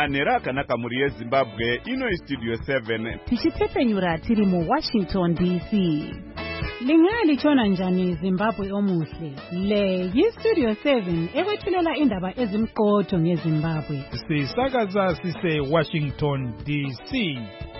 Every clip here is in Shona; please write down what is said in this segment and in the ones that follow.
Manhero akanaka muri yeZimbabwe, ino Studio 7. Tichitsepenyura tiri mu Washington DC. Lingalichona njani Zimbabwe omuhle. Le yiStudio 7 ekwethulela indaba ezimqotho ngeZimbabwe. Sisakaza sise Washington DC.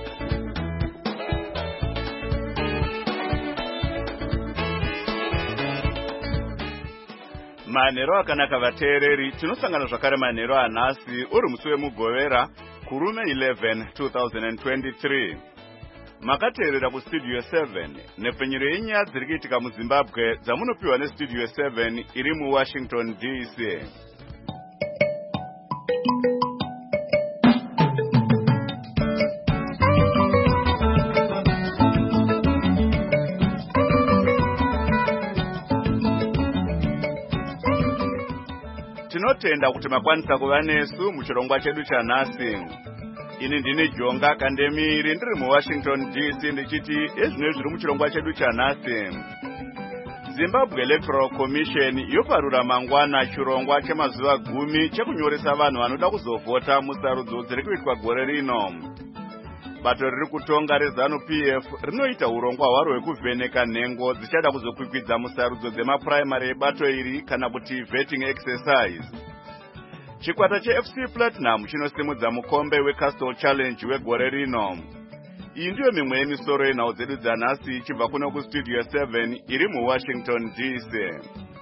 Manhero akanaka vateereri, tinosangana zvakare manhero anhasi uri musi wemugovera kurume 11 2023. Makateerera kuStudio 7 nepfenyuro yenyaya dziri kuitika muZimbabwe dzamunopiwa neStudio 7 iri muWashington DC. Tinotenda kuti makwanisa kuva nesu muchirongwa chedu chanhasi. Ini ndine Jonga Kandemiri ndiri muWashington DC ndichiti ezvinezvi zviri muchirongwa chedu chanhasi. Zimbabwe Electoral Commission yoparura mangwana chirongwa chemazuva 10 chekunyoresa vanhu vanoda kuzovhota musarudzo dziri kuitwa gore rino. Bato riri kutonga reZANU-PF rinoita urongwa hwaro hwekuvheneka nhengo dzichada kuzokwikwidza musarudzo dzemapuraimari ebato iri kana kuti vetting exercise. Chikwata cheFC Platinum chinosimudza mukombe weCastle Challenge wegore rino. Iyi ndiyo mimwe yemisoro yenhau dzedu dzanhasi ichibva kuno kuStudio 7 iri muWashington DC.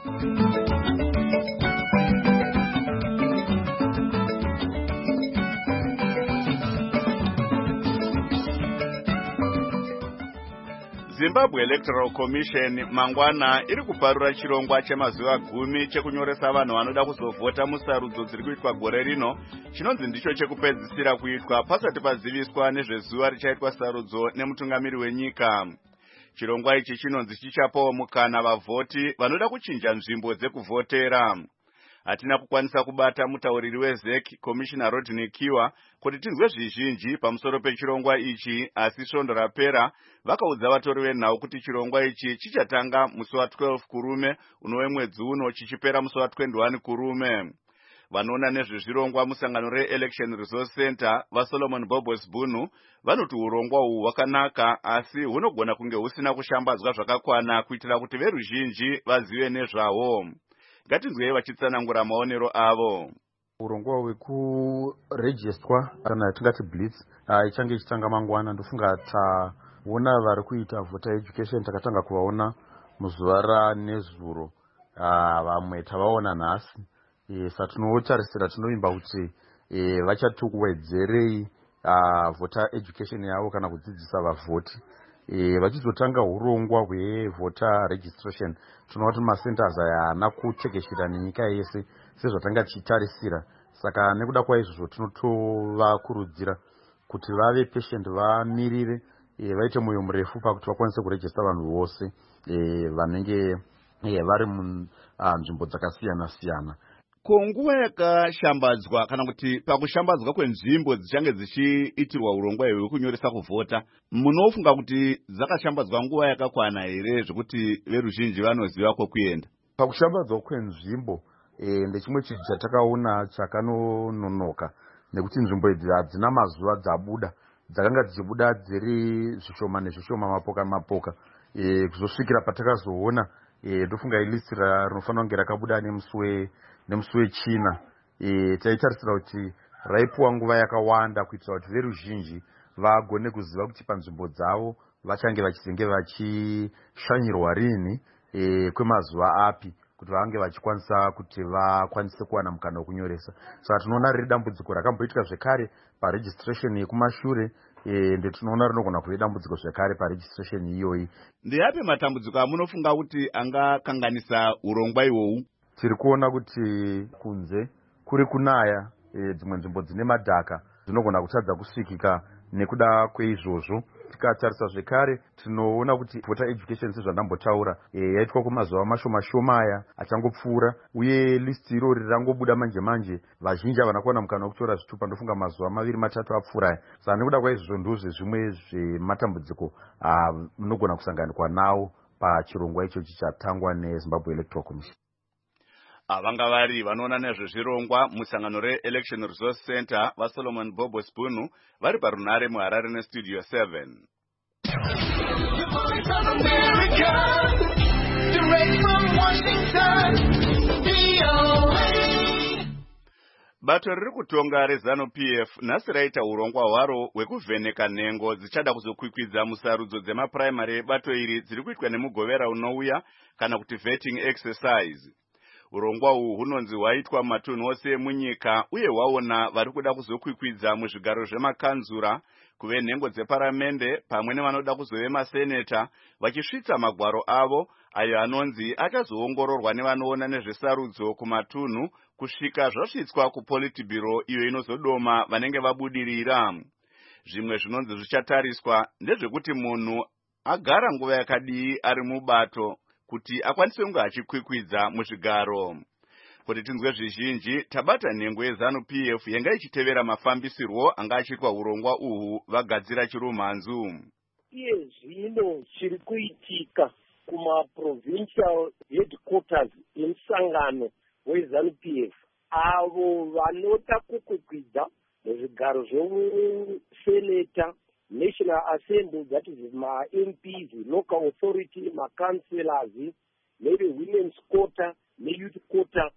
Zimbabwe Electoral Commission mangwana iri kuparura chirongwa chemazuva 10 chekunyoresa vanhu vanoda kuzovhota musarudzo dziri kuitwa gore rino, chinonzi ndicho chekupedzisira kuitwa pasati paziviswa nezvezuva richaitwa sarudzo nemutungamiri wenyika. Chirongwa ichi chinonzi chichapawo mukana vavhoti vanoda kuchinja nzvimbo dzekuvhotera. Hatina kukwanisa kubata mutauriri weZEC Commissioner Rodney Kiwa kuti tinzwe zvizhinji pamusoro pechirongwa ichi, asi svondo rapera vakaudza vatori venhau kuti chirongwa ichi chichatanga musi wa12 kurume unove mwedzi uno chichipera musi wa21 kurume. Vanoona nezvezvirongwa musangano reElection Resource Center vaSolomon Bobos Bunu vanoti urongwa uhu hwakanaka, asi hunogona kunge husina kushambadzwa zvakakwana kuitira kuti veruzhinji vazive nezvawo. Ngatinzwei vachitsanangura maonero avo. Urongwa hwekurejistwa kana tingati blitz ichange ichitanga mangwana. Ndofunga taona vari kuita voter education takatanga kuvaona muzuva ranezuro, vamwe tavaona nhasi. Satinotarisira tinovimba kuti vachatuwedzerei voter education yavo kana kudzidzisa vavhoti. Vachizotanga urongwa hwevoter registration, tinoona kuti macenters aya haana kutekeshera nenyika yese sezvatanga tichitarisira. Saka nekuda kwaizvozvo tinotovakurudzira kuti vave patient, vamirire, vaite mwoyo murefu pakuti vakwanise kurejista vanhu vose vanenge vari munzvimbo dzakasiyana siyana. Konguva yakashambadzwa kana kuti pakushambadzwa kwenzvimbo dzichange dzichiitirwa urongwa hwekunyoresa kuvhota, munofunga kuti dzakashambadzwa nguva yakakwana here zvekuti veruzhinji vanoziva kwekuenda? Pakushambadzwa kwenzvimbo ndechimwe chinhu chatakaona chakanonoka, nekuti nzvimbo idzi hadzina mazuva dzabuda, dzakanga dzichibuda dziri zvishoma nezvishoma, mapoka mapoka. Kuzosvikira patakazoona ndofunga ilist rinofanira kunge rakabuda nemusi wechina. Taitarisira kuti raipuwa nguva yakawanda kuitira kuti veruzhinji vagone kuziva kuti panzvimbo dzavo vachange vachizenge vachishanyirwa rini kwemazuva api, kuti vange vachikwanisa kuti vakwanise kuwana mukana wekunyoresa. Saka tinoona riri dambudziko rakamboitika zvekare paregistration yekumashure, ndetinoona rinogona kuve dambudziko zvekare paregistration iyoyi. Ndeyapi matambudziko amunofunga kuti angakanganisa urongwa ihwohwu? Tiri kuona kuti kunze kuri kunaya, dzimwe nzvimbo dzine madhaka dzinogona kutadza kusvikika nekuda kweizvozvo. Tikatarisa zvekare tinoona kuti voter education sezvandambotaura yaitwa kumazuva mashoma shoma aya achangopfuura, uye list irori rangobuda manje manje, vazhinji havana kuwana mukana wekutora zvitupa. Ndofunga mazuva 2-3 apfuura aya. Saka nekuda kwaizvozvo ndozve zvimwe zvematambudziko munogona kusanganikwa nawo pachirongwa icho chichatangwa neZimbabwe Electoral Commission. Avanga vari vanoona nezvezvirongwa musangano re-Election Resource Center vaSolomon Bobo Spunu vari parunare muHarare neStudio 7. Bato riri kutonga reZANU-PF nhasi raita urongwa hwaro hwekuvheneka nhengo dzichada kuzokwikwidza musarudzo dzemapuraimari ebato iri dziri kuitwa nemugovera unouya kana kuti vetting exercise. Urongwa uhu hunonzi hwaitwa matunhu ose munyika uye hwaona vari kuda kuzokwikwidza muzvigaro zvemakanzura kuve nhengo dzeparamende pamwe nevanoda kuzove maseneta vachisvitsa magwaro avo ayo anonzi achazoongororwa nevanoona nezvesarudzo kumatunhu kusvika zvasvitswa kuPolitburo iyo inozodoma vanenge vabudirira. Zvimwe zvinonzi zvichatariswa ndezvekuti munhu agara nguva yakadii ari mubato kuti akwanise kunge achikwikwidza muzvigaro. Kuti tinzwe zvizhinji, tabata nhengo yeZANU-PF yanga ichitevera mafambisirwo anga achiitwa urongwa uhu vagadzira chirumhanzu. Iye zvino chiri kuitika kuma-provincial headquarters emusangano weZANU-PF, avo vanoda kukwikwidza muzvigaro zveseneta, National Assembly, that is ma-MPs, local authority, ma-councillors, maybe women's quota, youth quota,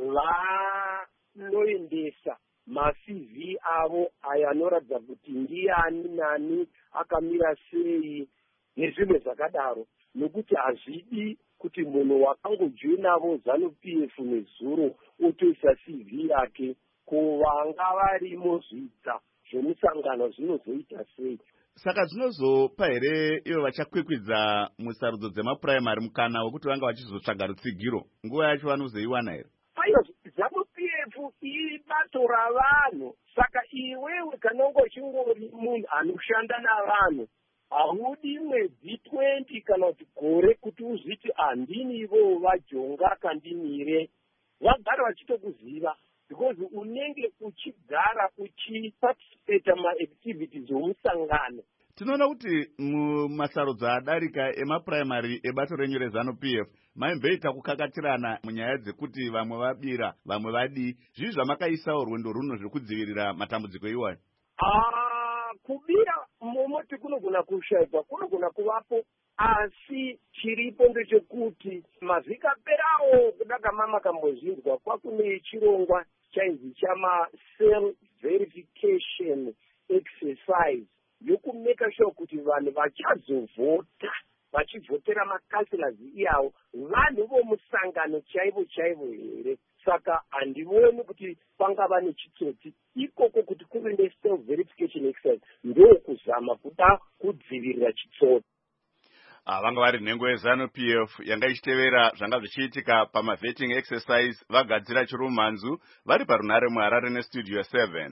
vanoendesa ma-CV avo ayo anoratidza kuti ndiani nani akamira sei nezvimwe zvakadaro, nokuti hazvidi kuti munhu wakangojoinavo ZANU-PF nezuro otoisa CV yake kuvanga varimo zvidza zvemusangano zvinozoita sei. Saka zvinozopa here ivo vachakwikwidza musarudzo dzemapuraimari mukana wekuti vanga vachizotsvaga rutsigiro nguva yacho vanozoiwana here? Aiwa, ZANU-PF ibato ravanhu, saka iwewe kana uchingori munhu anoshanda navanhu haudi mwedzi 20 kana kuti gore kuti uzviti handini ivo vajonga kandimire, vagara vachitokuziva because unenge uchigara uchiparticipate ma-activities omusangano. Tinoona kuti mumasarudzo adarika emapuraimari ebato renyu reZANU-PF maimboita kukakatirana munyaya dzekuti vamwe vabira vamwe vadii. Zvizvi zvamakaisawo rwendo runo zvekudzivirira matambudziko iwayo? Kubira momoti kunogona kushaikwa, kunogona kuvapo, asi chiripo ndechekuti mavhiki aperawo kudaka mama kambozvinzwa kwakune chirongwa chainzi chama-self verification exercise yokumeka sure kuti vanhu vachazovhota vachivhotera makansilas iyawo vanhu vomusangano chaivo chaivo here. Saka handivoni kuti pangava nechitsotsi ikoko kuti kuve ne-self verification exercise ndokuzama kuda kudzivirira chitsotsi. Vanga vari nhengo yeZANU-PF yanga ichitevera zvanga zvichiitika pama-vetting exercise vagadzira chirumhanzu vari parunare muHarare neStudio 7.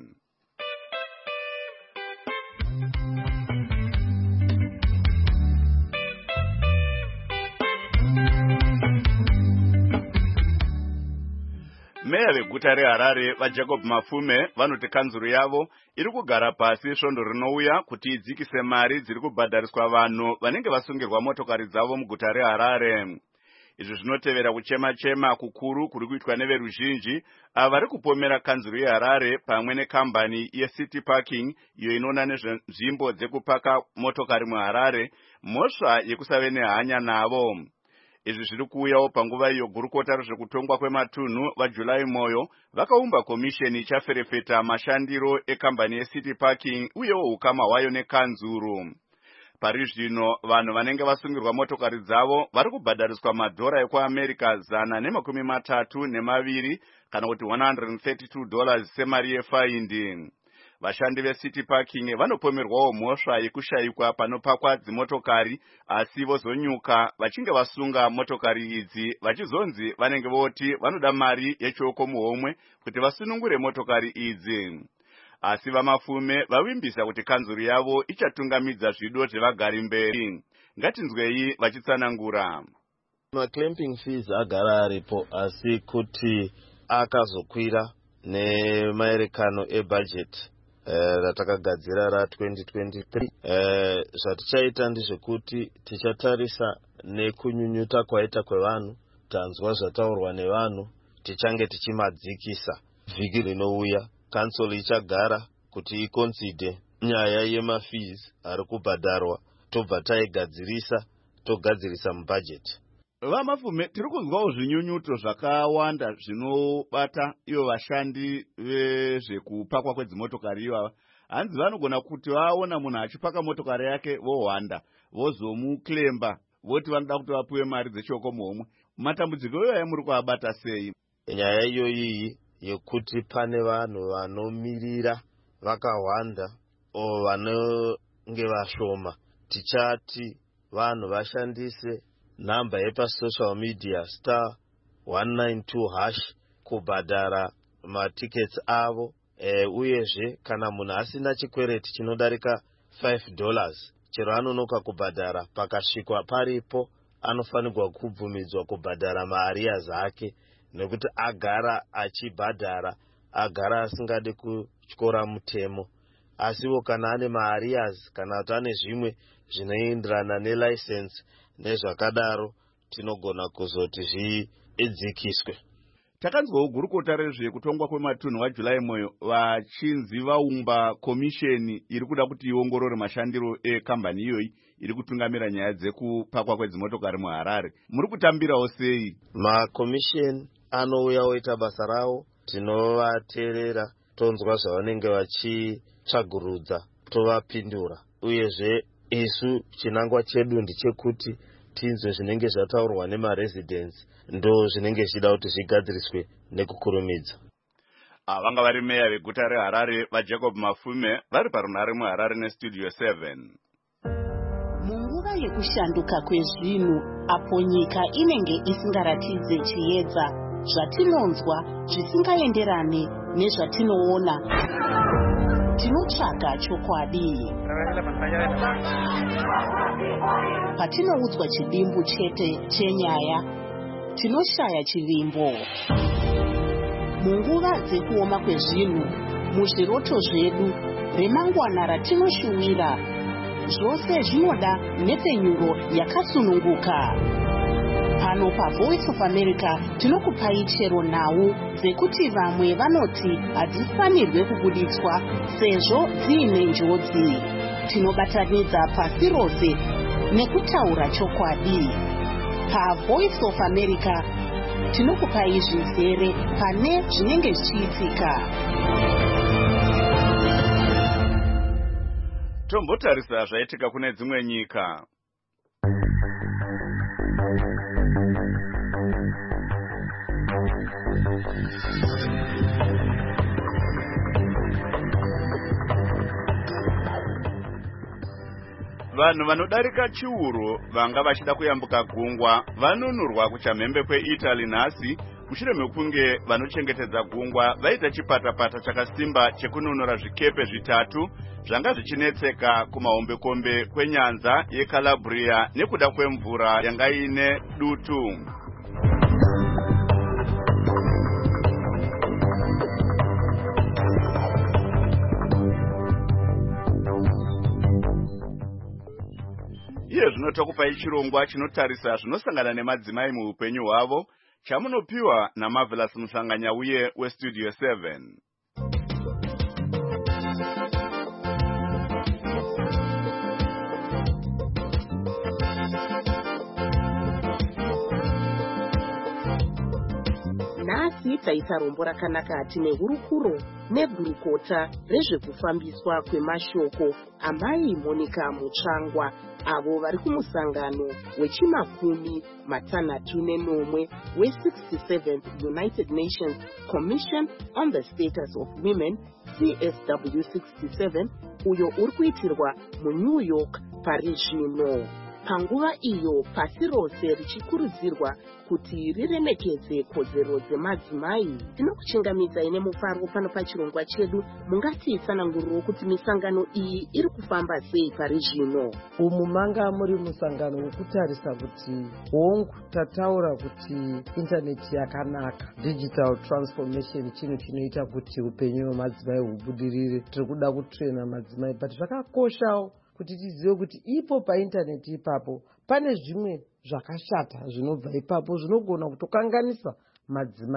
Meya veguta reHarare vaJacob Mafume vanoti kanzuru yavo iri kugara pasi svondo rinouya kuti idzikise mari dziri kubhadhariswa vanhu vanenge vasungirwa motokari dzavo muguta reHarare. Izvi zvinotevera kuchema-chema kukuru kuri kuitwa neveruzhinji ava vari kupomera kanzuru yeHarare pamwe nekambani yeCity Parking iyo inoona nezvenzvimbo dzekupaka motokari muHarare mhosva yekusave nehanya navo. Izvi zviri kuuyawo panguva iyo gurukota rezvekutongwa kwematunhu vaJulai Moyo vakaumba komisheni ichaferefeta mashandiro ekambani yeCity Parking uyewo ukama hwayo nekanzuru. Pari zvino vanhu vanenge vasungirwa motokari dzavo vari kubhadhariswa madhora ekuAmerica 132 kana kuti $132 semari yefaindi. Vashandi veCity Parking vanopomerwawo mhosva yekushayikwa panopakwa dzimotokari asi vozonyuka vachinge vasunga motokari idzi vachizonzi vanenge voti vanoda mari yechioko muhomwe kuti vasunungure motokari idzi. Asi vaMafume vavimbisa kuti kanzuru yavo ichatungamidza zvido zvevagari mberi. Ngatinzwei vachitsanangura. Ma-clamping fees agara aripo asi kuti akazokwira nemaerekano ebudget ratakagadzira ra2023. Zvatichaita ndezvekuti tichatarisa nekunyunyuta kwaita kwevanhu, tanzwa zvataurwa nevanhu, tichange tichimadzikisa. Vhiki rinouya kansolo ichagara kuti ikonside nyaya yemafees ari kubhadharwa, tobva togadzirisa mubhajeti. Vamapfume, tiri kunzwawo zvinyunyuto zvakawanda zvinobata ivo vashandi vezvekupakwa kwedzimotokari ivava. Hanzi vanogona kuti vaona munhu achipaka motokari yake vohwanda, vozomuclaimba, voti vanoda kuti vapiwe mari dzechoko muhomwe. Matambudziko iyoyo muri kuabata sei? Nyaya iyoyi yekuti pane vanhu vanomirira vakawanda o vanenge vashoma, tichati vanhu vashandise namba yepasocial media *192# kubhadhara matickets avo. Uyezve kana munhu asina chikwereti chinodarika $5, chero anonoka kubhadhara, pakasvikwa paripo anofanirwa kubvumidzwa kubhadhara maarias ake, nekuti agara achibhadhara, agara asingade kutyora mutemo. Asiwo kana ane maarias, kana kuti ane zvimwe zvinoenderana nelicense nezvakadaro, tinogona kuzoti zviedzikiswe. Takanzwawo gurukota rezvekutongwa kwematunhu waJulai moyo vachinzi vaumba komisheni iri kuda kuti iongorore mashandiro ekambani iyoyi iri kutungamira nyaya dzekupakwa kwedzimotokari muHarare. Muri kutambirawo sei? Makomisheni anouya oita basa rawo, tinovateerera, tonzwa zvavanenge vachitsvagurudza, tovapindura. Uyezve isu chinangwa chedu ndechekuti tinzwe zvinenge zvataurwa nemaresidents, ndo zvinenge zvichida kuti zvigadziriswe nekukurumidza. Vanga vari meya veguta reHarare vaJacob Mafume vari parunhare muHarare nestudio 7. Munguva yekushanduka kwezvinhu, apo nyika inenge isingaratidze chiedza, zvatinonzwa zvisingaenderane nezvatinoona, tinotsvaga chokwadi. Patinoudzwa chidimbu chete chenyaya, tinoshaya chivimbo. Munguva dzekuoma kwezvinhu, muzviroto zvedu, remangwana ratinoshuwira, zvose zvinoda nhepfenyuro yakasununguka. Pano paVoice of America tinokupai chero nhau dzekuti vamwe vanoti hadzifanirwe kubuditswa sezvo dziine njodzi. Tinobatanidza pasi rose nekutaura chokwadi. PaVoice of America tinokupai zvizere pane zvinenge zvichiitika. Tombotarisa zvaitika kune dzimwe nyika. Vanhu vanodarika chiuru vanga vachida kuyambuka gungwa vanonurwa kuchamhembe kweItaly nhasi mushure mekunge vanochengetedza gungwa vaita chipatapata chakasimba chekununura zvikepe zvitatu zvanga zvichinetseka kumahombekombe kwenyanza yeCalabria nekuda kwemvura yanga ine dutu. Iye zvino tokupai chirongwa chinotarisa zvinosangana nemadzimai muupenyu hwavo, chamunopiwa naMarvelous Musanganya uye westudio 7. Nhasi taita rombo rakanaka tine hurukuro negurukota rezvekufambiswa kwemashoko amai Monica Mutsvangwa, avo vari kumusangano wechimakumi-6 we67th United Nations Commission on the Status of Women, CSW67, uyo uri kuitirwa muNew York pari zvino. Panguva iyo pasi rose richikurudzirwa kuti riremekedze kodzero dzemadzimai. Tinokuchingamidzai nemufaro pano pachirongwa chedu. Mungatitsanangurirawo kuti misangano iyi iri kufamba sei pari zvino. Umu manga muri musangano wekutarisa kuti hongu tataura kuti intaneti yakanaka, digital transformation, chinhu chinoita kuti upenyu hwemadzimai hubudirire. Tiri kuda kutrena madzimai, but zvakakoshawo kuti tizive kuti ipo paintaneti ipapo pane zvimwe zvakashata zvinobva ipapo zvinogona kutokanganisa madzimai.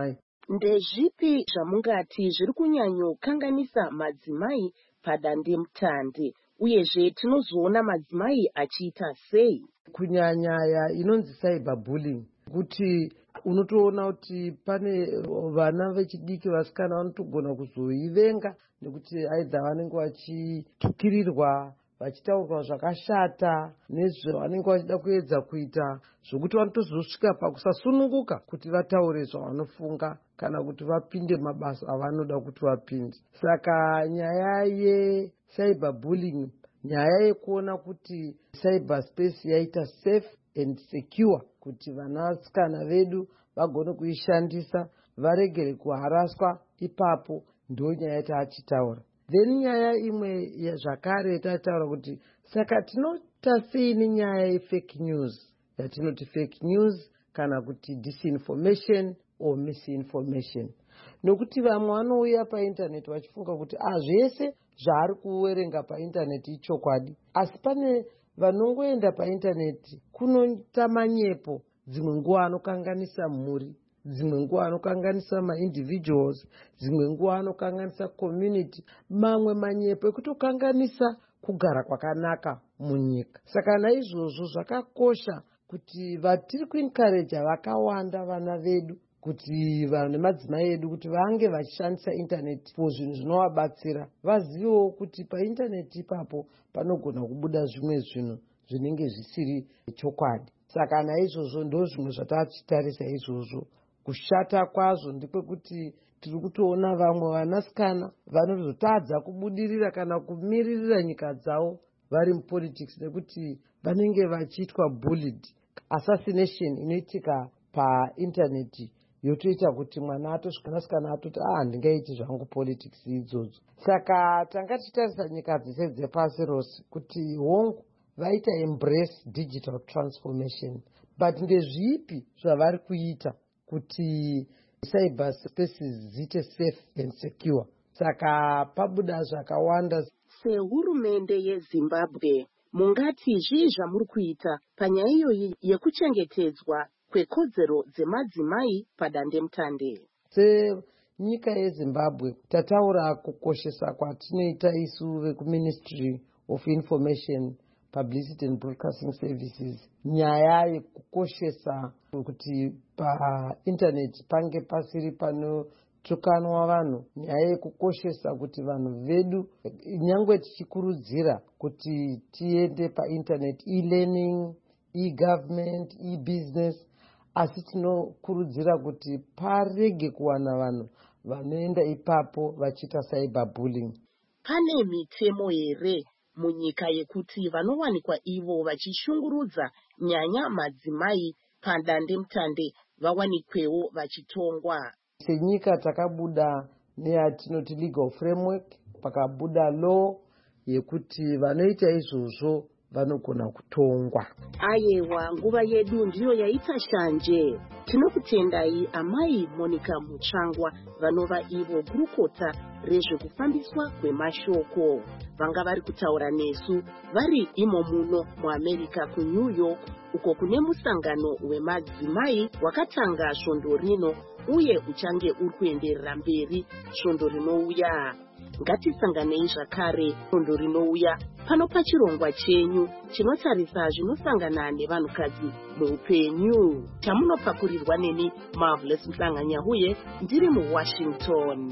Ndezvipi zvamungati zviri kunyanyokanganisa madzimai padandemutande, uyezve tinozoona madzimai achiita sei? Kunyanya inonzi cyberbullying, kuti unotoona kuti pane vana vechidiki vasikana vanotogona kuzoivenga nekuti aidha vanenge vachitukirirwa, vachitaurwa zvakashata nezvavanenge vachida kuedza kuita, zvokuti vanotozosvika pakusasununguka kuti vataure zvavanofunga kana kuti vapinde mabasa avanoda kuti vapinde. Saka nyaya yecyberbullying, nyaya yekuona kuti cyberspace yaita safe and secure kuti vanasikana vedu vagone kuishandisa, varegere kuharaswa ipapo, ndo nyaya yataachitaura. Then nyaya imwe zvakare yatataura kuti saka tinota seini nyaya yefake news, yatinoti fake news kana kuti disinformation or misinformation. Nokuti vamwe vanouya paindaneti vachifunga kuti zvese zvaari kuverenga paindaneti ichokwadi, asi pane vanongoenda paindaneti kunoita manyepo, dzimwe nguva anokanganisa mhuri, dzimwe nguva anokanganisa maindividuals, dzimwe nguva anokanganisa community, mamwe manyepo ekutokanganisa kugara kwakanaka munyika. Saka naizvozvo zvakakosha kuti vatiri kuencourage vakawanda vana vedu kuti vanhu nemadzimai edu kuti vange vachishandisa intaneti zvinhu zvinovabatsira, vazivewo kuti paintaneti ipapo panogona kubuda zvimwe zvinhu zvinenge zvisiri chokwadi. Saka naizvozvo ndo zvimwe zvatachitarisa izvozvo. Kushata kwazvo ndepekuti tiri kutoona vamwe vanasikana vanozotadza kubudirira kana kumiririra nyika dzavo vari mupolitics nekuti vanenge vachiitwa bullied. Assassination inoitika paintaneti yotoita kuti mwanasikana atoti handingaiti zvangu politics idzodzo. Saka tanga tichitarisa nyika dzese dzepasi rose kuti hongu vaita embrace digital transformation, but ndezvipi zvavari kuita kuti cyber spaces ziite safe and secure. Saka pabuda zvakawanda. Sehurumende yeZimbabwe, mungati zvii zvamuri kuita panyaya iyoyi yekuchengetedzwa kwekodzero dzemadzimai padandemutande? Senyika yeZimbabwe tataura kukoshesa kwatinoita isu vekuMinistry of Information, Publicity and Broadcasting Services, nyaya yekukoshesa kuti paintaneti pange pasiri panotukanwa vanhu, nyaya yekukoshesa kuti vanhu vedu, nyangwe tichikurudzira kuti tiende paintaneti, e-learning, e-government, e-business, asi tinokurudzira kuti parege kuwana vanhu vanoenda ipapo vachiita cyberbullying. Pane mitemo here munyika yekuti vanowanikwa ivo vachishungurudza nyanya madzimai padandemutande vawanikwewo vachitongwa? Senyika takabuda neyatinoti legal framework, pakabuda law yekuti vanoita izvozvo vanogona kutongwa. Ayewa, nguva yedu ndiyo yaita shanje. Tinokutendai amai Monica Muchangwa vanova ivo gurukota rezvekufambiswa kwemashoko. Vanga vari kutaura nesu vari imo muno muAmerica kuNew York, uko kune musangano wemadzimai wakatanga svondo rino uye uchange uri kuenderera mberi svondo rinouya. Ngatisanganei zvakare svondo rinouya pano pachirongwa chenyu chinotarisa zvinosangana nevanhukadzi muupenyu. Chamunopakurirwa neni Marvelous Mhlanganyahuye, ndiri muWashington.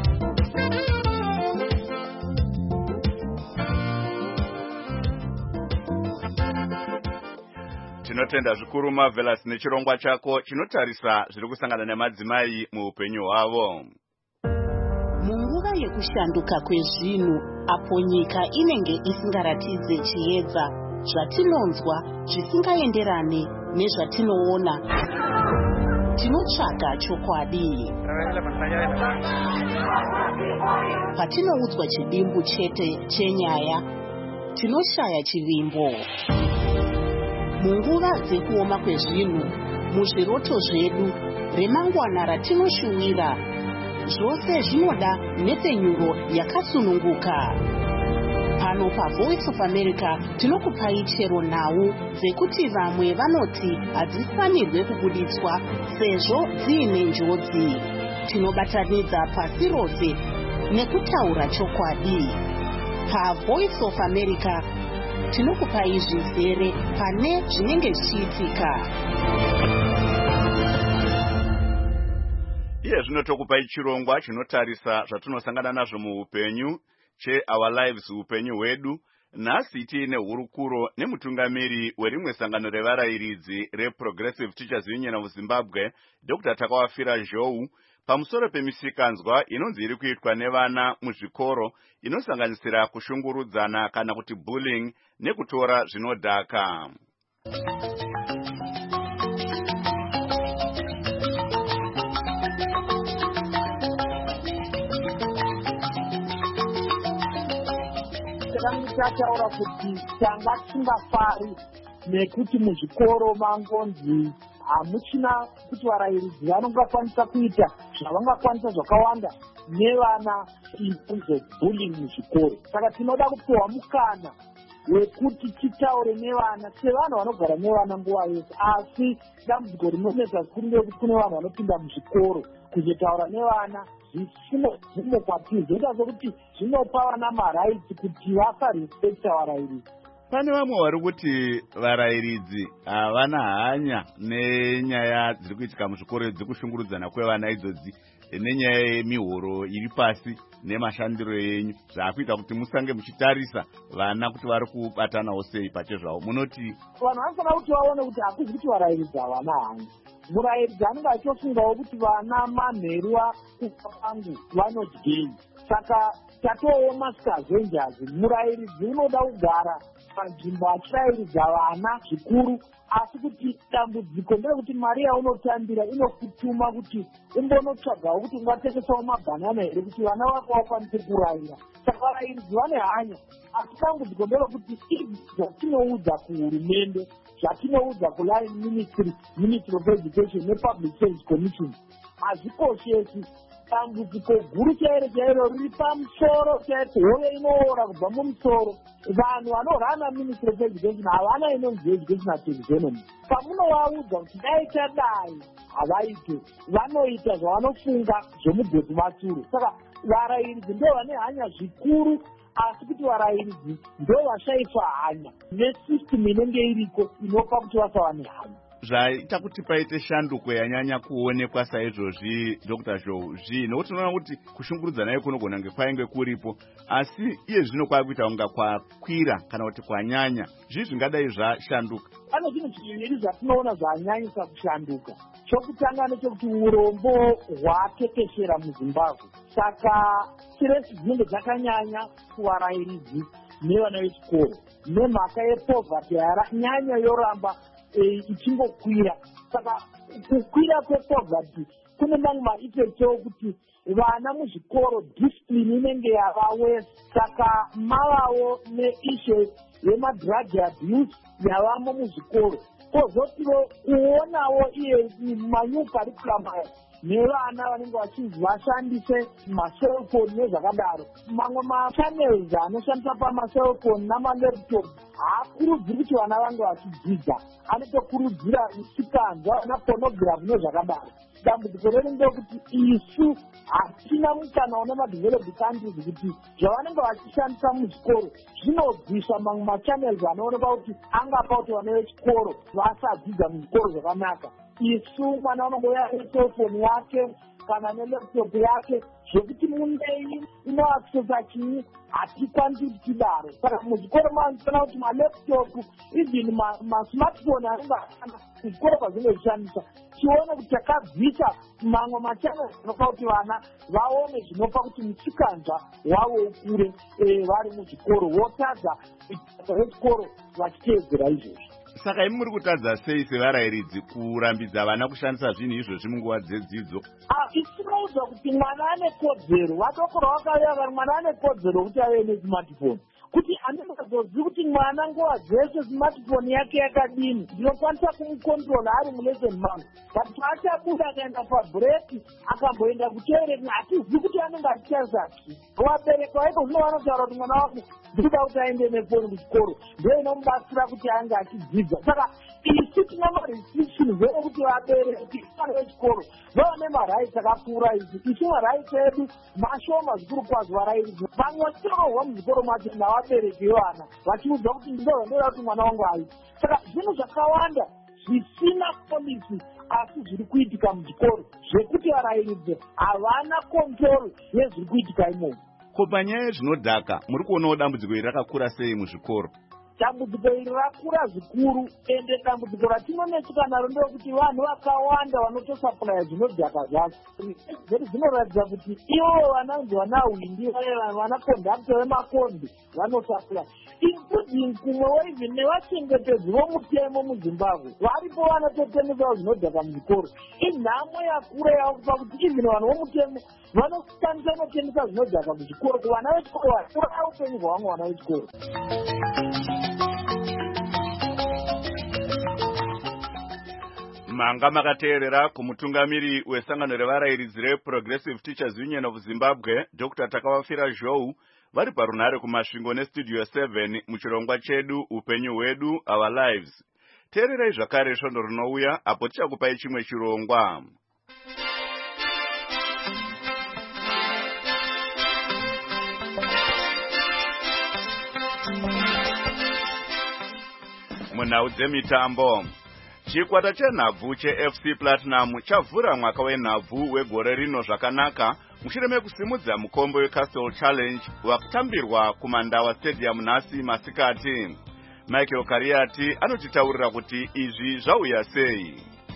Tinotenda zvikuru Marvelous nechirongwa chako chinotarisa zviri kusangana nemadzimai muupenyu hwavo. Munguva yekushanduka kwezvinhu, apo nyika inenge isingaratidze chiedza, zvatinonzwa zvisingaenderane nezvatinoona, tinotsvaga chokwadi. Patinoudzwa chidimbu chete chenyaya, tinoshaya chivimbo. Munguva dzekuoma kwezvinhu, muzviroto zvedu, remangwana ratinoshuwira, zvose zvinoda nhepfenyuro yakasununguka. Pano paVoice of America tinokupai chero nhau dzekuti vamwe vanoti hadzifanirwe kubuditswa sezvo dziine njodzi. tinobatanidza pasi rose nekutaura chokwadi. PaVoice of America tinokupai zvizere pane zvinenge zvichiitika. Iye zvino tokupai chirongwa chinotarisa zvatinosangana nazvo muupenyu cheOur Lives, upenyu hwedu. Nhasi tiine hurukuro nemutungamiri werimwe sangano revarayiridzi reProgressive Teachers Union of Zimbabwe, Dr. Takawafira Zhou, pamusoro pemisikanzwa inonzi iri kuitwa nevana muzvikoro inosanganisira kushungurudzana kana kuti bullying nekutora zvinodhaka. Taura kuti tanga tisingafari nekuti muzvikoro mangonzi hamuchina kuti varayiridzi vanongakwanisa kuita zvavangakwanisa zvakawanda nevana in terms of bullying muzvikoro. Saka tinoda kupiwa mukana wekuti titaure nevana sevanhu vanogara nevana nguva yose, asi dambudziko rinonetsa zvikuru ndekuti kune vanhu vanopinda muzvikoro kuzotaura nevana zvisimo kwatiri, zvoita sokuti zvinopa vana maraitsi kuti vasarespekta varayiridzi. Pane vamwe vari kuti varayiridzi havana hanya nenyaya dziri kuitika muzvikoro dzekushungurudzana kwevana idzodzi nenyaya yemihoro iri pasi nemashandiro enyu zvaakuita kuti musange muchitarisa vana kuti vari kubatanawo sei pachezvavo. Munoti vanhu vanofanira kuti vaone kuti hakuzi kuti varayiridzi havana hanya. Murayiridzi anenge achifungawo kuti vana manheru kufa kwangu vanodyei. Saka tatooma sikazvenjazi, murayiridzi unoda kugara panzvimbo achirayiridza vana zvikuru, asi kuti dambudziko nderekuti mari yaunotambira inokutuma kuti umbonotsvagawo kuti ungatengesawo mabhanana here kuti vana vako vakwanise kurayira. Saka varayiridzi vane hanya, asi dambudziko nderekuti zvatinoudza kuhurumende, zvatinoudza kuline ministry of education nepublic service commission hazvikoshesi. Dambudziko guru chairo riri pamusoro chaiko, hove inoora kubva mumusoro. Vanhu vanorana ministry of education havana inonzi educational taxonomy. Pamunovaudza kuti dai tadai havaite, vanoita zvavanofunga zvomugoti vatsuro. Saka varayiridzi ndo vane hanya zvikuru, asi kuti varayiridzi ndo vashaifa hanya nesystem inenge iriko inopa kuti vasava nehanya. Zvaita kuti paite shanduko yanyanya kuonekwa saizvozvi Dr. Zhou nokuti tinoona kuti kushungurudzana iko kunogona kunge kwainge kuripo, asi iye zvino kwakuita kunga kwakwira kana kuti kwanyanya. Zvingadai zvashanduka. Pane zvinhu zviviri zvatinoona zvanyanyisa kushanduka. Chokutanga nechekuti urombo hwatekeshera muZimbabwe. Saka stress dzinenge dzakanyanya kuvarayiridzi nevana vechikoro nemhaka yepoverty nyanya yoramba ichingokwira. Saka kukwira kwepoverty kune mamwe maeffect okuti vana muzvikoro discipline inenge yavawese. Saka mavawo neissue yemadrug abuse yavamo muzvikoro. Kozotiwo kuonawo iye manyu curriculum nevana vanenge vachinzi vashandise maselfoni nezvakadaro. Mamwe machannels anoshandisa pamaselfoni namalaptop haakurudziri kuti vana vange vachidzidza, anotokurudzira misikanzwa napornography nezvakadaro. Dambudziko redu ndekuti isu hatina mukana une madeveloped countries kuti zvavanenge vachishandisa muzvikoro zvinobvisa mamwe machannels anoonekwa kuti angapa kuti vana vechikoro vasadzidza muzvikoro zvakanaka. Isu mwana unongoya neselfoni yake kana nelaptop yake zvekuti mundei inoaccessa chii hatikwanisi tichidaro. Saka muzvikoro manofana kuti malaptop even masmartphone anenge ashanda muzvikoro kwazinge zvishandisa tione kuti takabvisa mamwe machannels anopa kuti vana vaone zvinopa kuti musikanzwa wavo ukure vari muzvikoro votadza basa rechikoro vachiteedzera izvozvi. Saka imi muri kutadza sei sevarayiridzi kurambidza vana kushandisa zvinhu izvozvi munguva dzedzidzo? Isinoudzwa kuti mwana ane kodzero, vadokoro vakavaka mwana ane kodzero kuti ave nesmartphone. Kuti handingazozivi kuti mwana nguva dzese smartphone yake yakadini, ndinokwanisa kumukontrola ari mulesson mangu. But paachabuda akaenda pabhureki akamboenda kutoireti hatizivi kuti anenge achishandisa ki. Vabereki vaiko zvino vanotaura kuti mwana wako ndikuda kuti aende nefoni kuchikoro ndo inomubatsira kuti ange achidzidza. Saka isu tina marestrictions ekuti vabereki vana vechikoro vava nemarights akapfuura isu. Isu marights edu mashoma zvikuru kwazvo varairidzi. Vamwe vachitorohwa muzvikoro macho navabereki vevana vachiudzwa kuti ndindoda kuti mwana wangu aite. Saka zvinhu zvakawanda zvisina polisi asi zviri kuitika muchikoro zvekuti varairidzi havana kontrol yezviri kuitika imomo. Ko panyaya zvinodhaka muri kuonawo dambudziko iri rakakura sei muzvikoro? Dambudziko iri rakura zvikuru, ende dambudziko ratinonetseka naro ndekuti vanhu vakawanda vanotosaplaya zvinodhaka zvacho. Zvinoratidza kuti ivo vananzi vana windi vana kondakta vemakombi vanosaplaya, including kumwewo even nevachengetedzi vomutemo muZimbabwe varipo vanototengesawo zvinodhaka muzvikoro. Inhamo yakura yakupa kuti even vanhu vomutemo vanokwanisa kunotengesa zvinodhaka muzvikoro kuvana vechikoro vakuraya upenyu hwavamwe vana vechikoro. Manga makateerera kumutungamiri wesangano revarairidzi reProgressive Teachers Union of Zimbabwe, Dr. Takawafira Zhou, vari parunhare kumasvingo neStudio 7 muchirongwa chedu Upenyu hwedu, Our Lives. Teererai zvakare svondo rinouya apo tichakupai chimwe chirongwa. Munhau dzemitambo. Chikwata chenhabvu cheFC Platinum chavhura mwaka wenhabvu wegore rino zvakanaka mushure mekusimudza mukombe weCastle Challenge wakutambirwa kuMandawa Stadium nhasi masikati. Michael Kariati anotitaurira kuti izvi zvauya sei.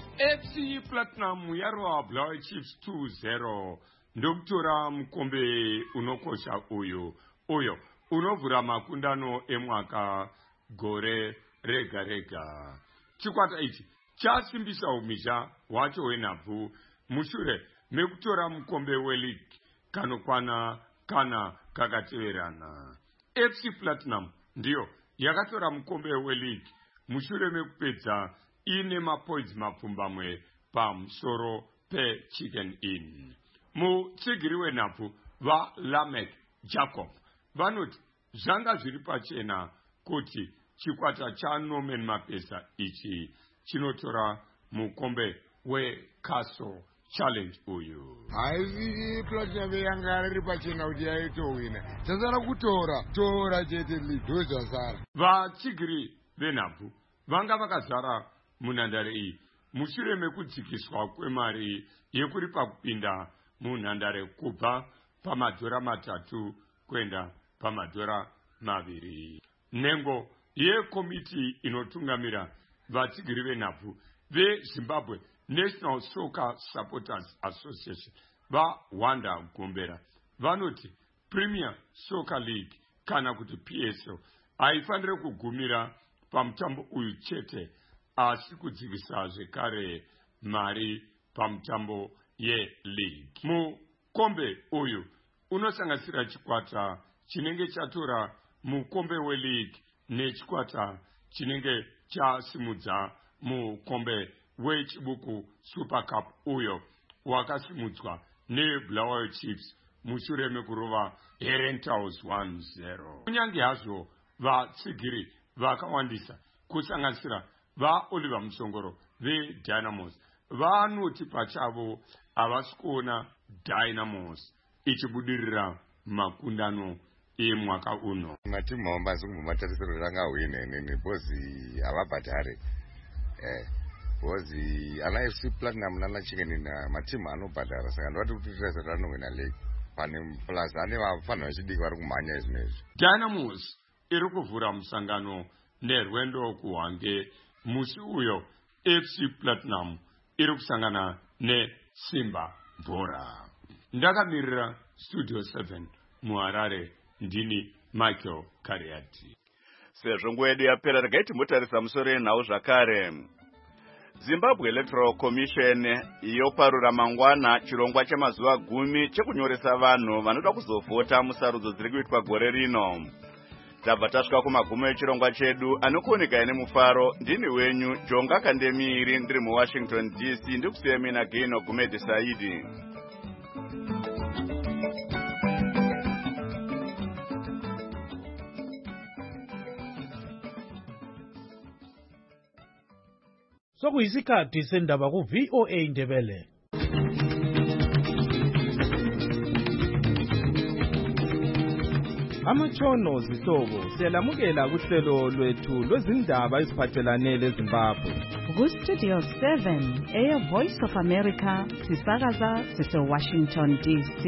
FC Platinum yarova Black Chiefs 2-0 ndokutora mukombe unokosha uyo unovhura makundano emwaka gore rega rega. Chikwata ichi chasimbisa umisha wacho wenhabvu mushure mekutora mukombe weLeague kanokwana kana kakateverana. FC Platinum ndiyo yakatora mukombe weLeague mushure mekupedza ine mapoints mapfumbamwe pamusoro peChicken Inn. Mutsigiri wenhabvu vaLamek Jacob vanoti zvanga zviri pachena kuti chikwata chaNorman Mapesa ichi chinotora mukombe weCastle Challenge uyu. Haisi Platinum yanga riri pachena kuti yaitowina. Chasara kutora chete League zvasara. Vachigiri venhabvu vanga vakazara munhandare iyi mushure mekudzikiswa kwemari yekuripa kupinda munhandare kubva pamadhora 3 kuenda pamadhora 2. Nhengo yekomiti inotungamira vatsigiri venhabvu veZimbabwe National Soccer Supporters Association vaWanda Gombera vanoti Premier Soccer League kana kuti PSL haifanire kugumira pamutambo uyu chete asi kudzikisa zvekare mari pamutambo yeLeague. Mukombe uyu unosanganisira chikwata chinenge chatora mukombe weLeague nechikwata chinenge chasimudza mukombe wechibuku Super Cup uyo wakasimudzwa neBlack Chiefs mushure mekurova Herentals 1-0. Kunyange hazvo vatsigiri vakawandisa kusanganisira vaOliver Musongoro veDynamos vanoti pachavo havasi kuona Dynamos ichibudirira makundano emwaka uno. Matimu hawambazi kumbomatarisiro rangahwine nini bozi havabhadhare. Bozi ana FC Platinum nana Chicken na matimu anobhadhara saka ndovati kuti tiresera ranowina League. Pane plus ane vafanira vachidiki vari kumhanya izvinezvi. Dynamos iri kuvhura musangano nerwendo kuHwange musi uyo FC Platinum iri kusangana neSimba Bhora. Ndakamirira Studio 7 muHarare ndini Michael Kariati. Sezvo nguva yedu yapera regai timbotarisa musoro yenhau zvakare. Zimbabwe Electoral Commission yoparura mangwana chirongwa chemazuva 10 chekunyoresa vanhu vanoda kuzovhota musarudzo dziri kuitwa gore rino. Tabva tasvika kumagumo echirongwa chedu anokuoneka nemufaro. Ndini wenyu Jonga Kandemiri ndiri muWashington DC ndikusiyemi naGaino Gumedi Saidi. Sokuyisikhathi sendaba ku-VOA Indebele. Amatshono zihlobo siyalamukela kuhlelo lwethu lwezindaba eziphathelane leZimbabwe. Ku-Studio 7 eyeVoice of America sisakaza sise-Washington DC.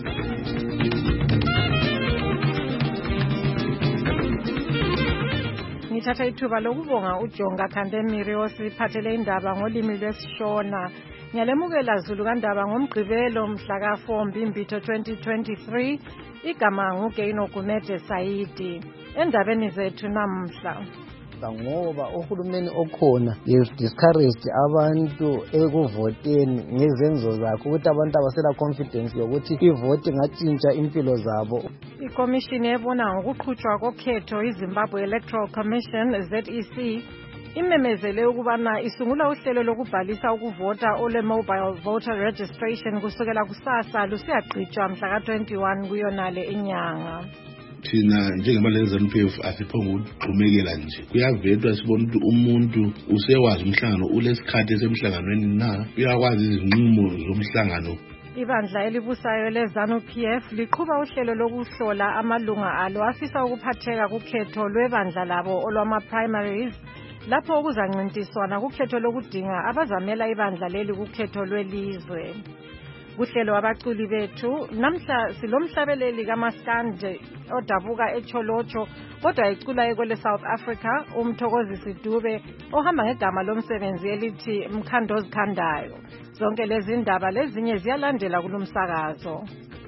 Ngithatha ithuba lokubonga uJonga Khandemiri osiphathele indaba ngolimi lwesiShona. Ngiyalemukela Zulu kandaba ngoMgqibelo mhla ka-4 Mbimbitho 2023. Igama nguGeino Gumede Saidi. Endabeni zethu namhla ngoba uhulumeni okhona discouraged abantu ekuvoteni ngezenzo zakhe ukuthi abantu abasela confidence yokuthi ivoti ngatshintsha impilo zabo. Ikomishini ebona ngokuqhutshwa kokhetho iZimbabwe Electoral Commission ZEC imemezele ukubana isungula uhlelo lokubhalisa ukuvota ole-mobile voter registration kusukela kusasa lusiyagqitshwa mhla ka-21 kuyonale inyanga. Thina njengamalezi ZANU-PF asiphonga ukugxumekela nje. Kuyavetwa sibona ukuthi umuntu usewazi umhlangano ulesikhathi esemhlanganweni na uyakwazi izinqumo zomhlangano. Ibandla elibusayo le-ZANU-PF liqhuba uhlelo lokuhlola amalunga alo afisa ukuphatheka kukhetho lwebandla labo olwama-primaries lapho okuzancintiswana kukhetho lokudinga abazamela ibandla leli kukhetho lwelizwe. Kuhlelo abaculi bethu namhla silomhlabeleli kaMaskandi odabuka eCholocho kodwa ecula ekwele South Africa uMthokozisi Dube ohamba ngegama lomsebenzi elithi Mkhando Zikhandayo. Zonke lezi ndaba lezinye ziyalandela kulomsakazo.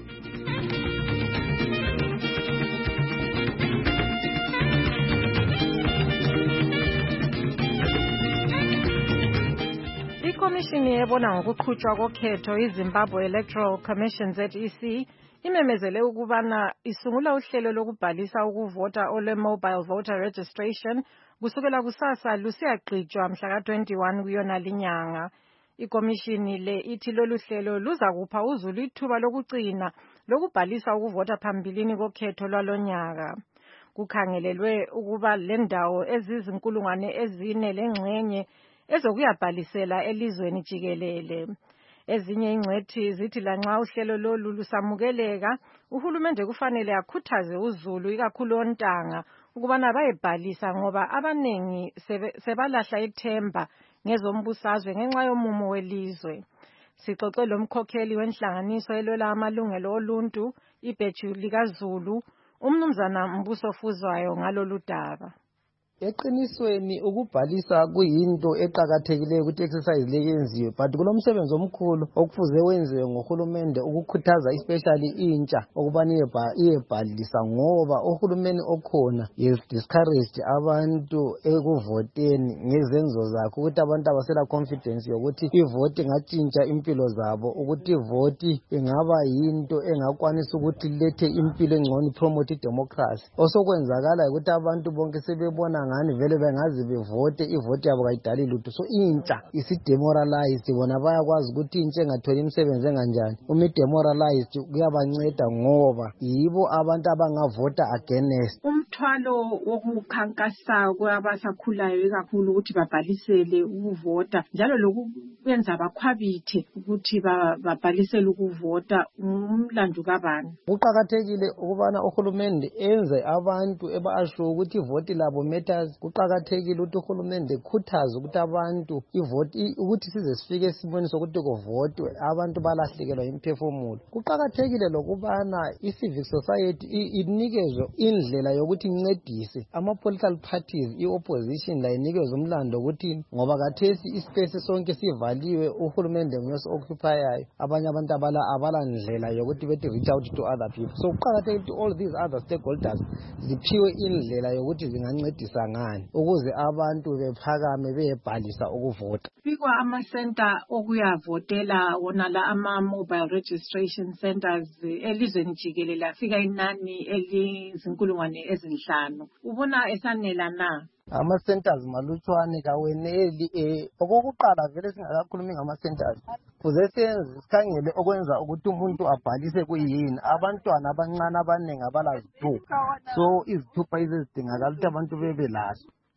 Ikomishini ebona ngokuqhutshwa kokhetho iZimbabwe Electoral Commission ZEC imemezele ukubana isungula uhlelo lokubhalisa ukuvota ole-mobile voter registration kusukela kusasa lusiyagqitshwa mhla ka-21 kuyonale inyanga. Ikomishini le ithi lolu hlelo luzakupha uzulu ithuba lokugcina lokubhalisa ukuvota phambilini kokhetho lwalonyaka. Kukhangelelwe ukuba le ndawo ezizinkulungwane ezine lengxenye ezokuyabhalisela elizweni jikelele. Ezinye ingcwethi zithi lanxa uhlelo lolu lusamukeleka, uhulumende kufanele akhuthaze uzulu ikakhulu ontanga ukubana bayebhalisa ngoba abanengi sebalahla ithemba ngezombusazwe ngenxa yomumo welizwe. Sixoxe lomkhokheli wenhlanganiso elwela amalungelo oluntu ibheju likaZulu umnumzana Mbuso Fuzwayo ngalolu daba. Eqinisweni ukubhalisa kuyinto eqhakathekileyo ukuthi exercise leyenziwe but kulomsebenzi omkhulu okufuze wenziwe ngohulumende ukukhuthaza especially intsha ukubana iyebhalisa ngoba uhulumeni okhona is discouraged abantu ekuvoteni ngezenzo zakhe ukuthi abantu abasela confidence yokuthi ivoti ngatshintsha impilo zabo ukuthi ivoti ingaba yinto engakwanisa ukuthi lethe impilo engcono promote democracy. Osokwenzakala ukuthi abantu bonke sebebona ngani vele bengazi bevote ivoti yabo kayidali lutho so intsha isidemoralized bona bayakwazi ukuthi intsha engatholi imisebenzi enganjani demoralized kuyabanceda ngoba yibo abantu abangavota against. Umthwalo wokukhankasa kwabasakhulayo ikakhulu ukuthi babhalisele ukuvota njalo lokwenza bakhwabithe ukuthi babhalisele ukuvota umlando kabani. Kuqakathekile ukubana uhulumende enze abantu ebasho ukuthi ivoti labo matters. Kuqakathekile ukuthi uhulumende ekhuthaze ukuthi abantu ivoti ukuthi size sifike esimweni sokuthi kuvotwe abantu balahlekelwa imphefumulo. Kuqakathekile lokubana i-civic society inikezwe indlela yokuthi incedise ama-political parties i-opposition la inikezwe umlando ukuthi ngoba kathesi ispace sonke sivaliwe uhulumende nguyose occupayayo abanye abantu abala ndlela yokuthi bethi reach out to other people. So kuqakathekile ukuthi all these other stakeholders ziphiwe indlela yokuthi zingancedisa ngani ukuze abantu bephakame beyebhalisa ukuvota. Fikwa ama-center okuyavotela wona la ama-mobile registration centers elizweni jikelele afika inani elizinkulungwane ezinhlanu. Ubona esanela na? Ama-centers malutshwane kaweneli okokuqala vele singakakhulumi ngama-centers kuze senze sikhangele okwenza ukuthi umuntu abhalise kuyini. Abantwana abancane abaningi abalazithupha so izithupha izidingakala ukuthi abantu bebe lazo.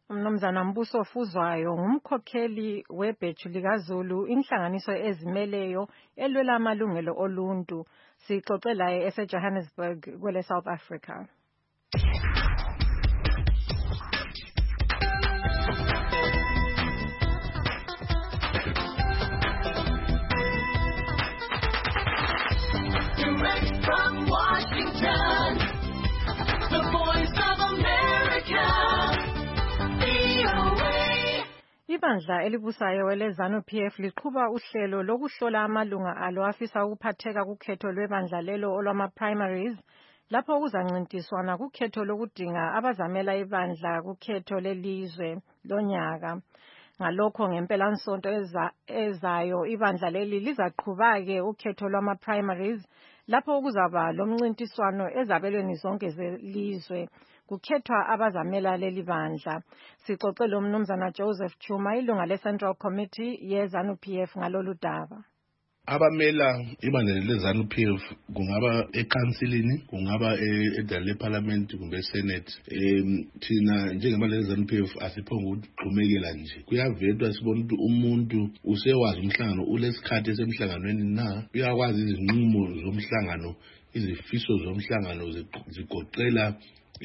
Umnumzana Mbuso Fuzwayo ngumkhokheli webheju likaZulu inhlanganiso ezimeleyo elwela amalungelo oluntu. Sixoxe laye eseJohannesburg kwele South Africa. Direct from Washington, the Voice of America, VOA. Ibandla elibusayo eleZANU-PF liqhuba uhlelo lokuhlola amalunga alo afisa ukuphatheka kukhetho lwebandla lelo olwama-primaries lapho kuzancintiswana kukhetho lokudinga abazamela ibandla kukhetho lelizwe lonyaka. Ngalokho ngempela-nsonto ezayo ibandla leli lizaqhuba-ke ukhetho lwama-primaries lapho kuzaba lomncintiswano ezabelweni zonke zelizwe kukhethwa abazamela leli bandla. Sixoxe lo Mnumzana Joseph Chuma ilunga le-Central Committee ye-ZANU-PF ngalolu daba. Abamela ibandla leZANU-PF kungaba ekansilini, kungaba edala leParliament kumbe eSenate. Thina njengebandla leZANU-PF asiphonga ukugxumekela nje. Kuyavedwa sibona ukuthi umuntu usewazi umhlangano ulesikhathi esemhlanganweni na, uyakwazi izinqumo zomhlangano, izifiso zomhlangano zigoqela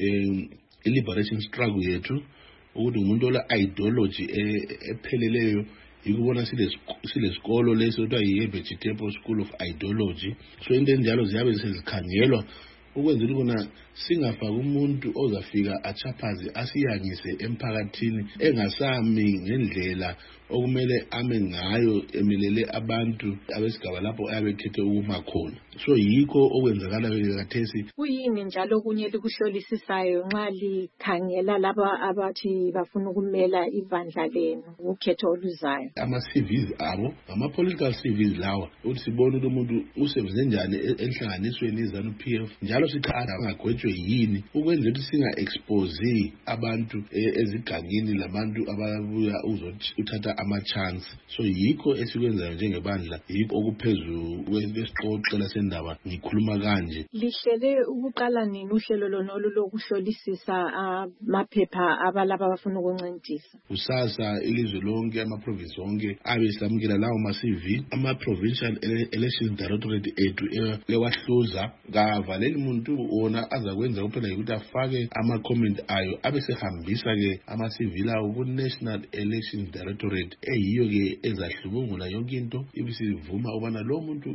i-liberation struggle yethu, ukuthi umuntu ola ideology epheleleyo yikubona silesikolo leso kuthiwa yi-Vegetable School of Ideology. So into enjalo ziyabe sezikhangelwa ukwenzela ukuna singafaki umuntu ozafika achaphaze asiyangise emphakathini engasami ngendlela okumele ame ngayo emelele abantu abesigaba lapho ayabekhethe ukuma khona. So yikho okwenzakala kathesi. Kuyini njalo kunye likuhlolisisayo nxa likhangela laba abathi bafuna ukumela ibandla lenu ukhetho oluzayo? Ama-CVs abo, ama-political CVs lawa, ukuthi sibone ukuthi umuntu usebenze njani enhlanganisweni yeZANU-PF, njalo sikhanda angagwetshwe yini ukwenzela ukuthi singa-expose abantu ezigangini labantu ababuya uzothatha ama-chance. So yikho esikwenzayo njengebandla, yikho okuphezu kwesixoxela sendaba ngikhuluma kanje. Lihlele ukuqala nini uhlelo lonolu lokuhlolisisa amaphepha abalaba abafuna ukuncintisa? Usasa ilizwe lonke, ama-province onke abesamukela lawo ma-CV, ama-provincial election directorate ethu ewahluza kavaleli muntu wona azakwenza kuphela ukuthi afake ama-comment ayo abesehambisa-ke ama-CV lawo ku-National Election Directorate eyiyo-ke ezahlubungula yonke into ibisivuma ubana lo muntu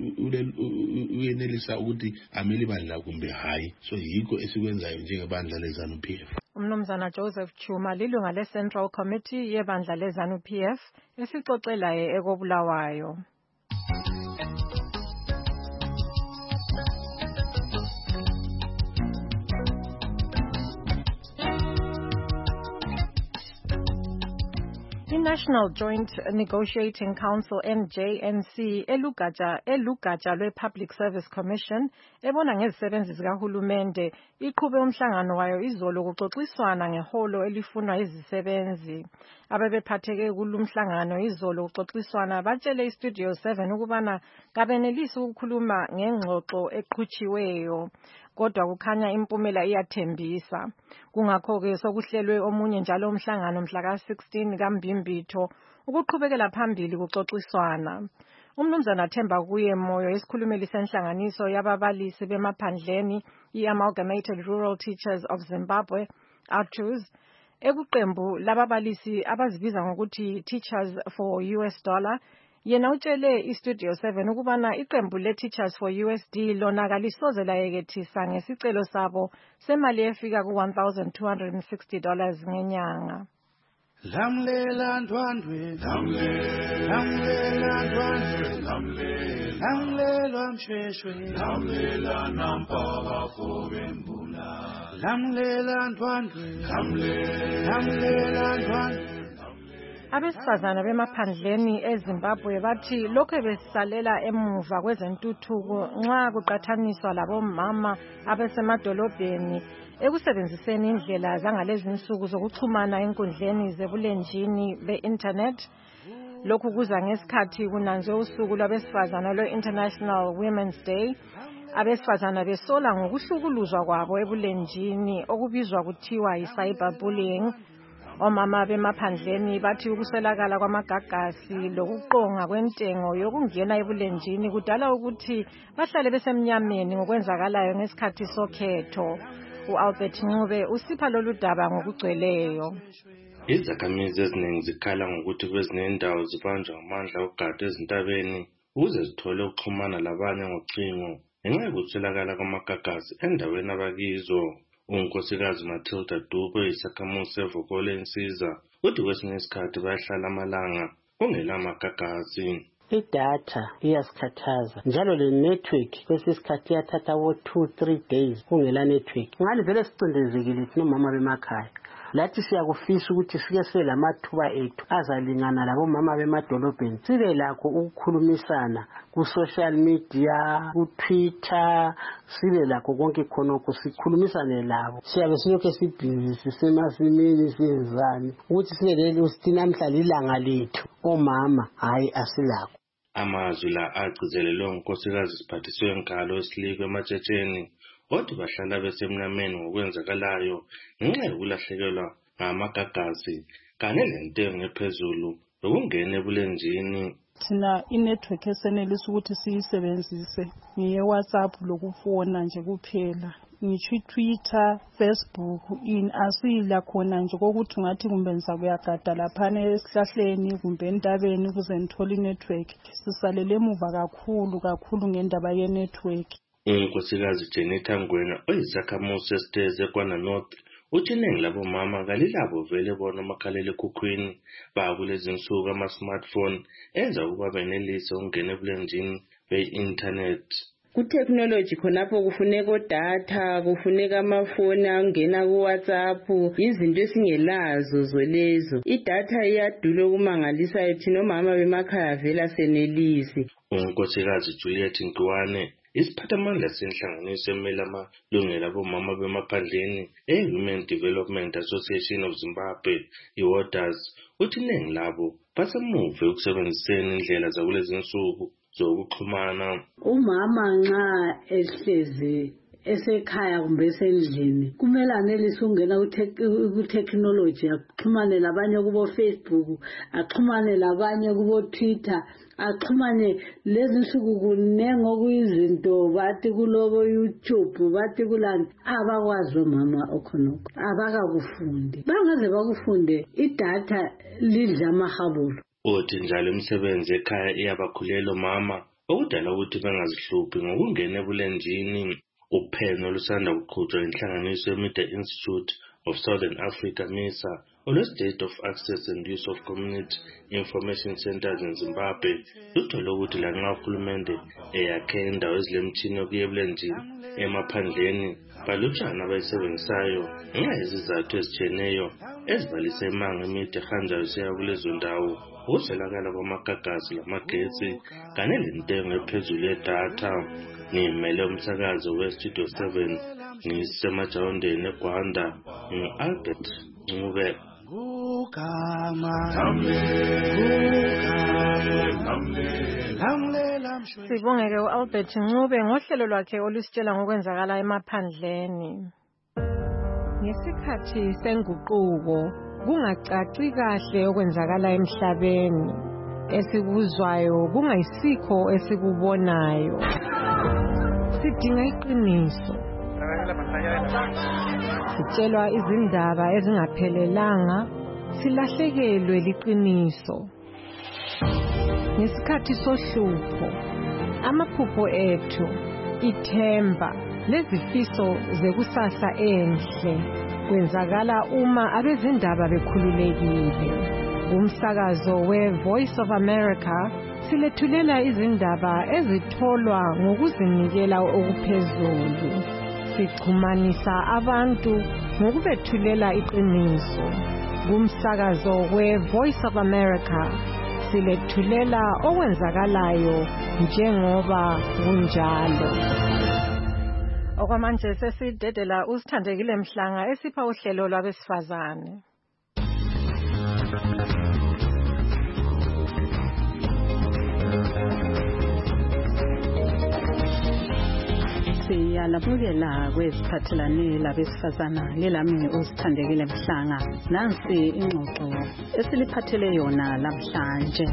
uyenelisa ukuthi amele ibandla kumbe hayi. So yikho esikwenzayo njengebandla leZANU-PF. Umnumzana Joseph Chuma lilunga le-Central Committee yebandla leZANU-PF esixoxelaye ekobulawayo. National Joint Negotiating Council NJNC elugatsha lwe-Public Service Commission ebona ngezisebenzi zikahulumende iqhube umhlangano wayo izolo kuxoxiswana ngeholo elifunwa izisebenzi. Abebephatheke kulumhlangano izolo kuxoxiswana batshele iStudio 7 ukubana kabenelisi ukukhuluma ngengxoxo eqhutshiweyo. Kodwa kukhanya impumela iyathembisa. Kungakho-ke sokuhlelwe omunye njalo umhlangano mhla ka-16 kaMbimbitho ukuqhubekela phambili kuxoxiswana. Umnumzana Themba kuye Moyo isikhulumeli senhlanganiso yababalisi bemaphandleni i-Amalgamated Rural Teachers of Zimbabwe, ATRUZ, ekuqembu lababalisi abazibiza ngokuthi Teachers for $, yena utshele iStudio 7 ukubana iqembu le-Teachers for USD lona kalisoze layekethisa ngesicelo sabo semali efika ku$1,260 ngenyanga. Lamlela ndwandwe, lamlela ndwandwe, lamlela msheshwe, lamlela nampaka fobembula, lamlela ndwandwe, lamlela ndwandwe. Abesifazana bemaphandleni eZimbabwe bathi lokho besisalela emuva kwezentuthuko nxa kuqathaniswa labomama abesemadolobheni ekusebenziseni indlela zangalezi insuku zokuxhumana enkundleni zebulenjini be-internet. Lokhu kuza ngesikhathi kunanzwe usuku lwabesifazana lwe-International Women's Day. Abesifazana besola ngokuhlukuluzwa kwabo ebulenjini okubizwa kuthiwa yi-cyberbullying. Omama bemaphandleni bathi ukuswelakala kwamagagasi lokuqonga kwentengo yokungena ebulenjini kudala ukuthi bahlale besemnyameni ngokwenzakalayo ngesikhathi sokhetho. U-Albert Ncube usipha lolu daba ngokugcweleyo. Izakhamizi eziningi zikhala ngokuthi kwezinye indawo zibanjwa amandla okugada ezintabeni ukuze zithole ukuxhumana labanye ngocingo ngenxa yokuswelakala kwamagagasi endaweni abakizo. UNkosikazi Matilda Dube oyisakhamuzi sevokolo ensiza uthi kwesinye isikhathi bayahlala amalanga kungela magagasi. Idatha iyasikhathaza njalo le network kwesinye isikhathi iyathatha 2-3 days kungela network. Ngani vele sicindezekile thina omama bemakhaya. Lathi siyakufisa ukuthi sike sibe lamathuba ethu azalingana labomama bemadolobheni sibe lakho ukukhulumisana ku-social media, ku-Twitter, sibe lakho konke khonokho sikhulumisane labo. Siyabe silokhu sibhizi sisemasimini siyenzani ukuthi sibe lelo sithina mhlala ilanga lethu omama hayi asilakho. Amazwi la agcizelelwe unkosikazi Siphathiswe Nkalo Silikwe ematshetsheni kodwa bahlala besemnyameni ngokwenzakalayo ngenxa yokulahlekelwa ngamagagasi kanye nentengo ephezulu lokungena ebulenjini. Thina inetwork esenelisa ukuthi siyisebenzise ngiye WhatsApp lokufona nje kuphela. Ngitsho Twitter, Facebook asiyila khona nje kokuthi ngathi kumbe ngizakuyagada laphana esihlahleni kumbe entabeni ukuze ngithole inetwork. Sisalele emuva kakhulu ngendaba yenetwork. Unkosikazi Jenita Ngwena oyisakhamuzi esiteze kwana North uthi iningi labomama kalilabo vele bona umakhalekhukhwini bakulezi nsuku ama-smartphone enza ukuba benelise ukungena ebulenjini be-internet. Ku-technology khonapho kufuneka data, kufuneka amafoni angena ku-WhatsApp, izinto esingelazo zolezo. Idatha iyadula ukumangalisa thina omama bemakhaya vela senelisi. Unkosikazi Juliet Ntwane isiphathamandla senhlanganiso emele amalungelo abomama bemaphandleni e-Women Development Association of Zimbabwe, i-WODAS, uthi iningi labo basemuve ukusebenziseni indlela zakulezi nsuku zokuxhumana. Umama nxa ehlezi esekhaya kumbe esendlini kumele anelise ukungena ku-technology axhumane labanye kubo Facebook, axhumane labanye kubo Twitter, axhumane lezi nsuku kunengi okuyizinto bathi kulobo YouTube bathi kulani abakwazi omama okhonokho abakakufundi bangaze bakufunde idatha lidla amahabulu. Uthi njalo imisebenzi ekhaya iyabakhulela omama okudala ukuthi bengazihluphi ngokungena ebulenjini. Uphenyo lusanda kuqhutshwa inhlanganiso ye-Media Institute of Southern Africa MISA olwe-State of Access and Use of Community Information Centers in Zimbabwe luthole ukuthi lanxa uhulumende eyakhe indawo ezilemtshini yokuya ebulenjini emaphandleni balutshana abayisebenzisayo ngenxa yezizathu ezitshiyeneyo ezibalisa imanga emide ehanjayo siya kulezo ndawo ukuswelakala kwamagagasi lamagetsi kanye lentengo ephezulu yedatha. Ngimele umsakazo we-Studio 7 ngisemajawondeni eGwanda ngu-Albert Ncube. Sibongeke u-Albert Ncube ngohlelo lwakhe olusitshela ngokwenzakala emaphandleni. Ngesikhathi senguquko kungacaci kahle okwenzakala emhlabeni, esikuzwayo kungayisikho esikubonayo. Sidinga iqiniso. Sitshelwa izindaba ezingaphelelanga, silahlekelwe liqiniso. Ngesikhathi sohlupho, amaphupho ethu, ithemba, lezifiso zekusasa enhle kwenzakala uma abezindaba bekhululekile. Umsakazo we-Voice of America silethulela izindaba ezitholwa ngokuzinikela okuphezulu. Sixhumanisa abantu ngokubethulela iqiniso. Kumsakazo we-Voice of America silethulela okwenzakalayo njengoba kunjalo. Okwamanje sesidedela uSithandekile Mhlanga esipha uhlelo lwabesifazane. Siyalamukela kweziphathelane labesifazana lelami uzithandekile Mhlanga. Nansi ingxoxo esiliphathele yona namhlanje.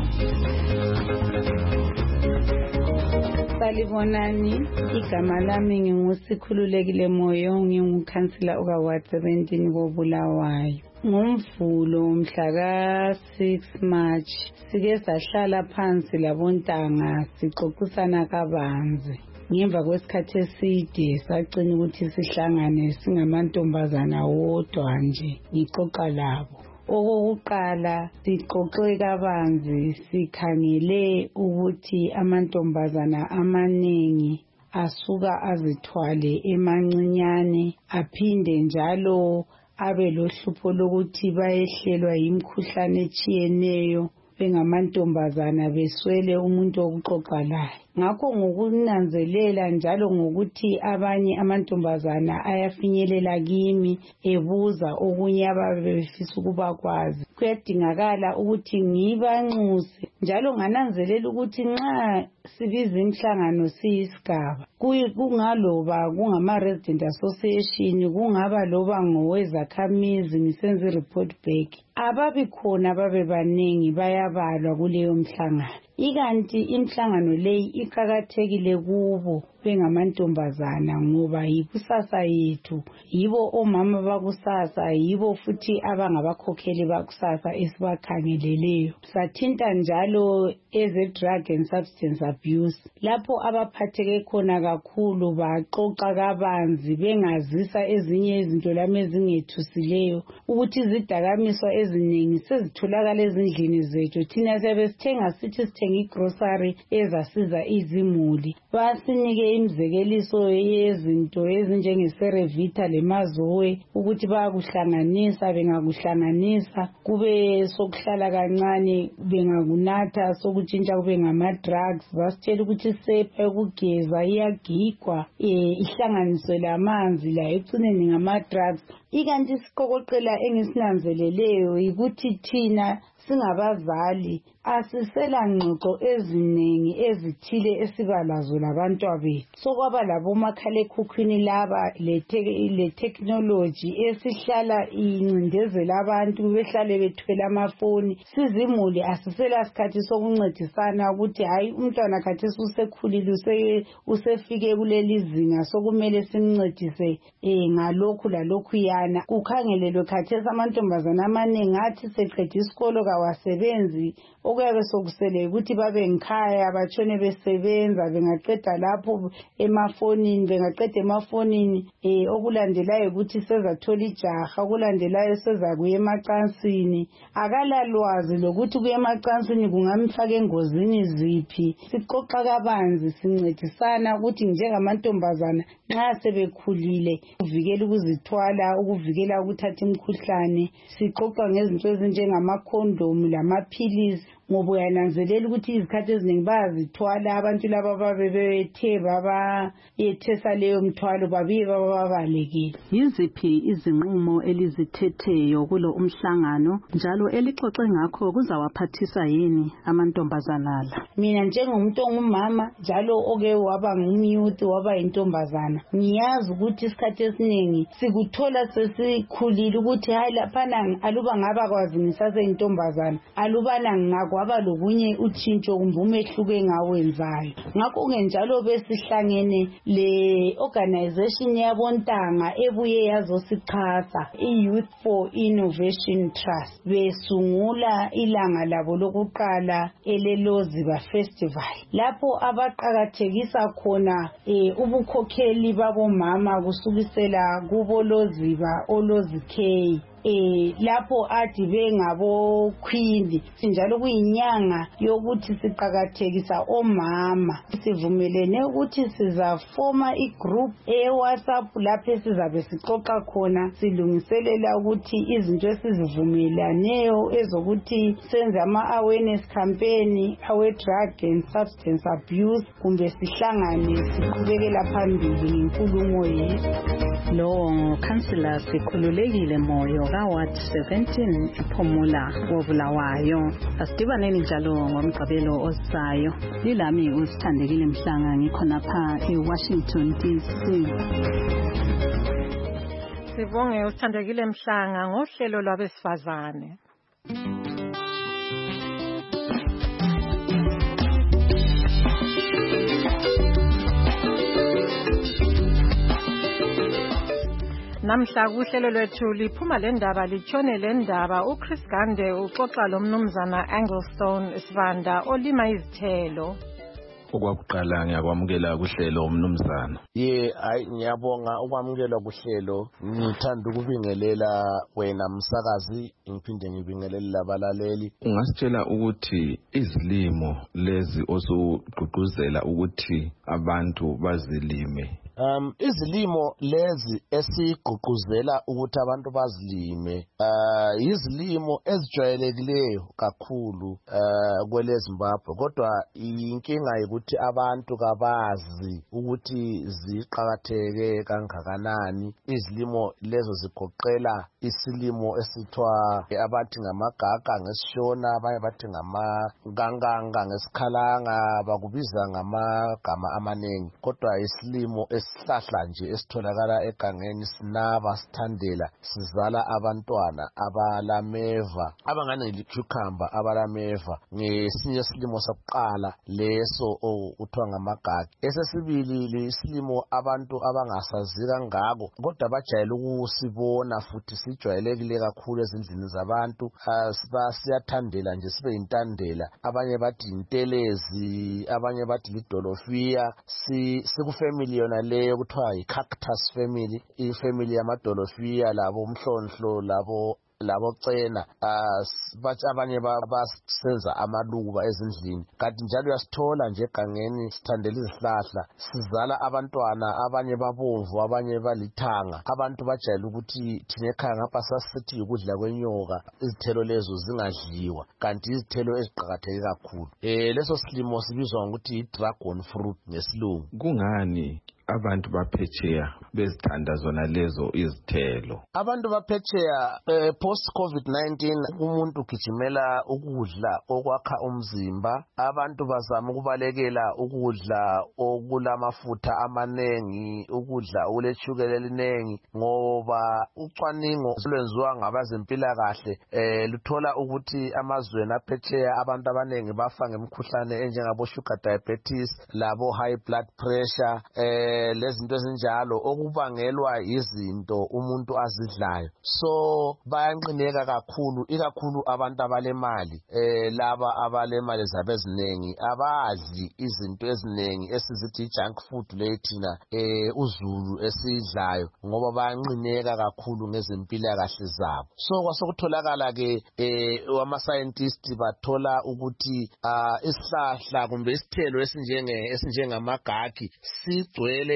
Salibonani, igama lami ngingusikhululekile Moyo, ngingukhansila okaWard 17 koBulawayo. Ngomvulo mhla ka-6 March sike sahlala phansi labontanga sixoxisana kabanzi. Ngemva kwesikhathi eside sagcina ukuthi sihlangane singamantombazana wodwa nje ngixoxa labo. Okokuqala sixoxe kabanzi sikhangele ukuthi amantombazana amaningi asuka azithwale emancinyane aphinde njalo abe lohlupho lokuthi bayehlelwa yimikhuhlane etshiyeneyo bengamantombazana beswele umuntu wokuxoxa laye. Ngakho ngokunanzelela njalo ngokuthi abanye amantombazana ayafinyelela kimi ebuza okunye ababe befisa ukuba kwazi, kuyadingakala ukuthi ngibanxuse njalo ngananzelela ukuthi nxa sibiza imhlangano siyisigaba kungaloba kungama-resident association kungaba loba ngowezakhamizi ngisenza i-report back ababi khona babe baningi bayabalwa kuleyo mhlangano. Ikanti imhlangano leyi iqakathekile kubo bengamantombazana ngoba yikusasa yethu, yibo omama bakusasa, yibo futhi abangabakhokheli bakusasa esibakhangeleleyo. Sathinta njalo eze-drug and substance abuse lapho abaphatheke khona kakhulu baxoxa kabanzi bengazisa ezinye izinto lami ezingethusileyo ukuthi izidakamiswa eziningi sezitholakala ezindlini zethu. Thina siyabe sithenga sithi sithenga igrocery ezasiza izimuli, basinike imizekeliso yezinto ezinjengeserevita lemazoe ukuthi bayakuhlanganisa, bengakuhlanganisa kube sokuhlala kancane, bengakunatha sokutshintsha kube ngama-drugs. Basitshela ukuthi sepa yokugeza iyagigwa ihlanganiswe lamanzi la ecineni ngama-drugs. Ikanti isiqokoqela engisinanzeleleyo yikuthi thina singabazali asisela ngxoxo eziningi ezithile esibalazo labantwabethu. Sokwaba labomakhalekhukhwini laba le technology esihlala incindezela abantu behlale bethwele amafoni. Sizimuli asisela sikhathi sokuncedisana ukuthi hayi umntwana khathesi usekhulile usefike kuleli zinga sokumele simncedise ngalokhu lalokhu yana. Kukhangelelwe khathesi amantombazana amaningi athi seqeda isikolo kawasebenzi, okuyabe sokusele ukuthi babe ngikhaya batshone besebenza, bengaqeda lapho emafonini, bengaqeda emafonini okulandelayo ukuthi sezathola ijaha, okulandelayo sezakuya emacansini. Akalalwazi lokuthi kuya emacansini kungamfaka engozini ziphi. Sixoxa kabanzi sincedisana ukuthi njengamantombazana nxa sebekhulile uvikela ukuzithwala, ukuvikela ukuthatha imikhuhlane. Sixoxa ngezinto ezinjengamakhondomu lamaphilisi ngoba uyananzelela ukuthi izikhathi eziningi bayazithwala abantu laba babe bethe babayethesa leyo mthwalo babiye babalekile. Yiziphi izinqumo elizithetheyo kulo umhlangano njalo elixoxe ngakho kuzawaphathisa yini amantombazana la? Mina njengomuntu ongumama njalo oke waba ngumyuthi waba yintombazana, ngiyazi ukuthi isikhathi esiningi sikuthola sesikhulile ukuthi hayi laphana aluba ngaba kwazi ngisaseyintombazana, alubana ngakwa kwaba lokunye utshintsho kumbe umehluko engawenzayo. Ngakho-ke njalo besihlangene le organization yabontanga ebuye yazosichasa i-Youth for Innovation Trust besungula ilanga labo lokuqala eleloziba festival lapho abaqakathekisa khona ubukhokheli babomama kusukisela kuboloziba olozikheyi. Lapho adi bengabo queen sinjalo kuyinyanga yokuthi siqakathekisa omama. Sivumelene ukuthi sizafoma igroup eWhatsApp lapho sizabe sixoxa khona silungiselela ukuthi izinto esizivumelaneyo ezokuthi senze ama-awareness campaign awe-drug and substance abuse kumbe sihlangane siqhubekela phambili ngenkulumo yethu. Lo Councillor Sikhululekile Moyo ka-Ward 17 ePhumula koBulawayo. Asidibaneni njalo ngomgqibelo ozayo. Lilami uSithandekile Mhlanga ngikhonapha eWashington DC. Sibonge uSithandekile Mhlanga ngohlelo lwabesifazane. Namhla kuhlelo lwethu liphuma lendaba litshone lendaba uChris Gande uxoxa lomnumzana Anglestone Sibanda olima izithelo. Okwakuqala ngiyakwamukela kuhlelo umnumzana. Hayi ngiyabonga ukwamukela kuhlelo. Ngithanda ukubingelela wena msakazi ngiphinde ngibingelele labalaleli. Ungasitshela ukuthi izilimo lezi osugqugquzela ukuthi abantu bazilime. Izilimo lezi esigqugquzela ukuthi abantu bazilime izilimo ezijwayelekileyo kakhulu kwele Zimbabwe, kodwa inkinga ukuthi abantu kabazi ukuthi ziqhakatheke kangakanani. Izilimo lezo zigoqela isilimo esithwa abathi ngamagaga ngesishona, abanye bathi ngamankanganga ngesikhalanga, bakubiza ngamagama amanengi, kodwa isilimo isihlahla nje esitholakala egangeni sinaba sithandela sizala abantwana abalameva abangane licucumber abalameva. Ngesinye isilimo sokuqala leso kuthiwa ngamagagi. Esesibili isilimo abantu abangasazi kangako kodwa bajayele ukusibona futhi sijwayelekile kakhulu ezindlini zabantu. Siyathandela nje sibe yintandela, abanye bathi intelezi, abanye bathi lidolofia. Sikufamily yona leyo kuthiwa yi-cactus family, ifamily yamadolofia, labo umhlonhlo, labo cena. Bathi abanye basenza amaluba ezindlini, kanti njalo uyasithola nje egangeni sithandela izihlahla sizala abantwana, abanye babomvu abanye balithanga. Abantu bajayele ukuthi thina ekhaya ngapha sasithi ukudla kwenyoka, izithelo lezo zingadliwa, kanti izithelo eziqhakatheke kakhulu. Leso silimo sibizwa ngokuthi yi-dragon fruit ngesilungu. Kungani abantu baphetsheya bezithanda zona lezo izithelo? Abantu baphetsheya post COVID-19 umuntu ugijimela ukudla okwakha umzimba. Abantu bazama ukubalekela ukudla okulamafutha amanengi, ukudla okuleshukela elinengi, ngoba ucwaningo lwenziwa ngabezempilakahle luthola ukuthi amazweni aphetsheya abantu abanengi bafa ngemikhuhlane enjengabo sugar diabetes, labo high blood pressure, lezinto ezinjalo okubangelwa izinto umuntu azidlayo. So bayanqineka kakhulu, ikakhulu abantu abalemali. Laba abalemali zabezinengi abadli izinto eziningi esizithi junk food lethina uZulu esidlayo, ngoba bayanqineka kakhulu ngezempilakahle zabo. So kwasokutholakala ke ama scientists bathola ukuthi isihlahla kumbe isithelo esinjengamagagi sigcwele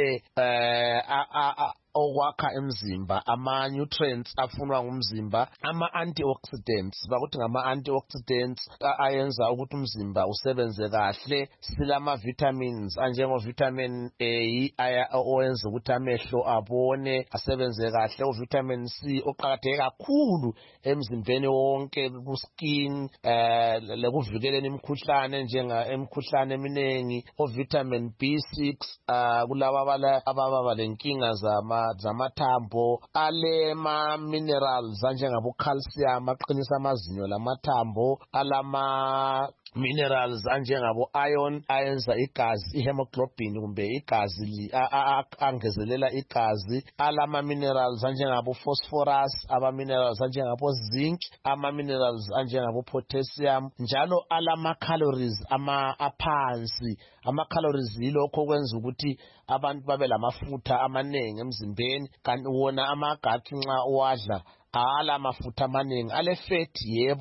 okwakha emzimba, ama-nutrients afunwa ngumzimba, ama-antioxidants, bakuthi ngama-antioxidants ayenza ukuthi umzimba usebenze kahle. Silama-vitamins anjengo-vitamin A owenza ukuthi amehlo abone asebenze kahle, u-vitamin C oqakatheke kakhulu emzimbeni wonke, ku-skin, lekuvikeleni imikhuhlane emikhuhlane eminingi, o-vitamin B6 kulaba ababa lenkinga zamathambo, alema minerals anjengabo calcium aqinisa amazinyo lamathambo, alama minerals anjengabo iron ayenza igazi, ihemoglobin kumbe igazi angezelela igazi, alama minerals anjengabo phosphorus, aba minerals anjengabo zinc, ama minerals anjengabo potassium, njalo alama calories aphansi. Ama calories yilokho okwenza ukuthi abantu babe lamafutha amanengi emzimbeni, kanti wona amagagi nxa uwadla ala mafutha amaningi, ale fat yebo,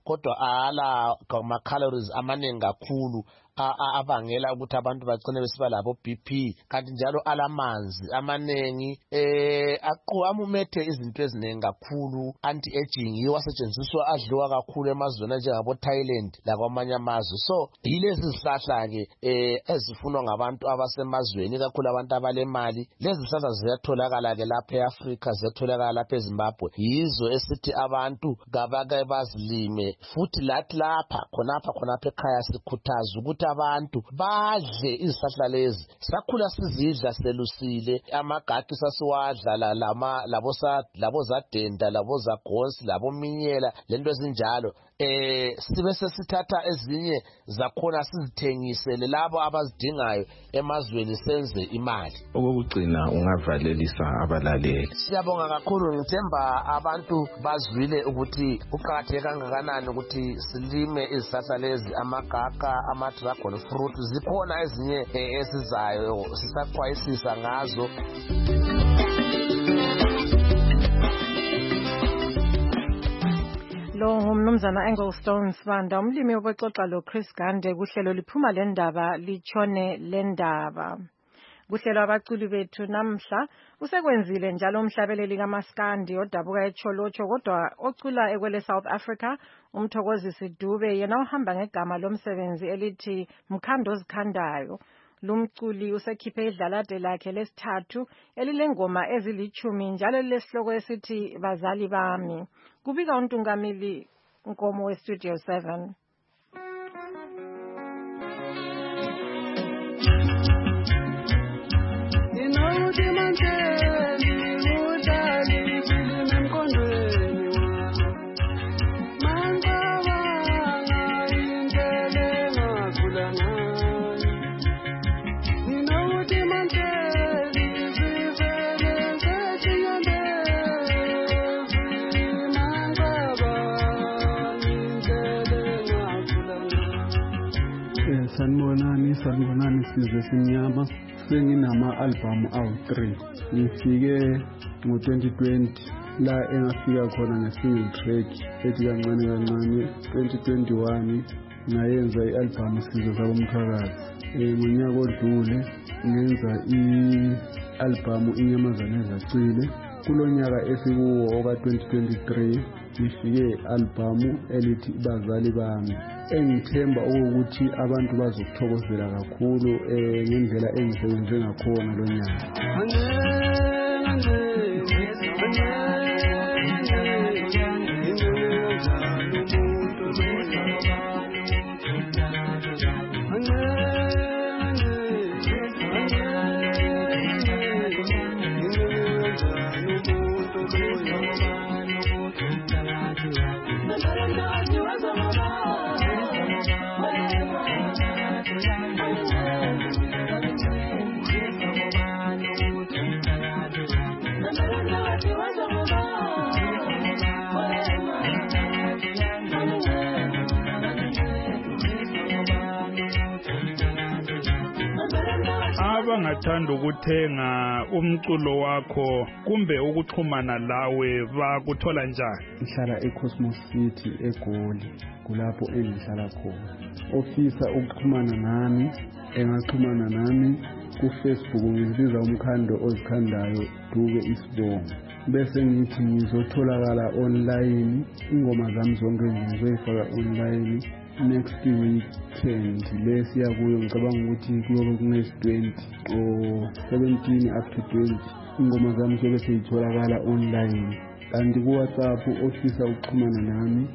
kodwa ala ama-calories amaningi kakhulu abangela ukuthi abantu bagcine besiba labo BP, kanti njalo alamanzi amaningi amumethe izinto eziningi kakhulu. Anti-aging yiwo asetshenziswa adliwa kakhulu emazweni njengabo Thailand lakwamanye amazwe. So yilezi zihlahla-ke ezifunwa ngabantu abasemazweni, kakhulu abantu abalemali. Lezi zihlahla ziyatholakala-ke lapha e-Afrika, ziyatholakala lapha eZimbabwe. Yizo esithi abantu kabake bazilime, futhi lathi lapha khonapha ekhaya sikhuthaza ukuthi abantu badle izihlahla lezi. Sakhula sizidla selusile, amagaki sasiwadla labo zadenda, labo zagonsi, labo minyela, lento ezinjalo. Sibe sesithatha ezinye zakhona sizithengisele labo abazidingayo emazweni, senze imali. Okugcina ungavalelisa abalaleli. Siyabonga kakhulu, ngithemba abantu bazwile ukuthi uqakatheke kangakanani ukuthi silime izihlahla lezi, amagaka, ama-dragon fruit. Zikhona ezinye esizayo, sisaxwayisisa ngazo. Lo ngumnumzana Engelstone Sibanda, umlimi obexoxa lo Chris Gande kuhlelo liphuma le ndaba litshone le ndaba. Kuhlelo abaculi bethu namhla usekwenzile njalo umhlabeleli kaMaskandi odabuka eCholocho kodwa ocula ekwele South Africa, uMthokozisi Dube, yena uhamba ngegama lomsebenzi elithi Mkhando Ozikhandayo. Lumculi usekhiphe idlalade lakhe lesithathu elilengoma ezilithumi njalo lesihloko esithi Bazali Bami. Kubika uNtungamili Nkomo weStudio 7. Sanibonani sizwe simnyama. Senginama-albhamu awu-3. Ngifike ngo-2020 la engafika khona nge-single track ethi kancane kancane. 2021 ngayenza i-albhamu Sizwe Sabomthwakazi. Ngonyaka odlule ngenza i-albhamu Inyamazane Ezacile. Kulo nyaka esikuwo oka-2023 ngifike i-albhamu elithi Bazali Bami, engithemba ukuthi abantu bazokuthokozela kakhulu ngendlela engisebenze ngakhona lo nyaka. Abangathanda ukuthenga umculo wakho kumbe ukuxhumana lawe bakuthola njani? Ngihlala eCosmos City eGoli, kulapho engihlala khona. Ofisa ukuxhumana nami, engaxhumana nami kuFacebook ngizibiza Umkhando Ozikhandayo Dube Isibongo. Bese ngithi ngizotholakala online, ingoma zami zonke ngizoyifaka online next weekend lesiya kuyo. Ngicabanga ukuthi kuyobe kunesi-20 or 17 up to 20 ingoma zami zobe seyitholakala online. Kanti ku-WhatsApp ofisa ukuxhumana nami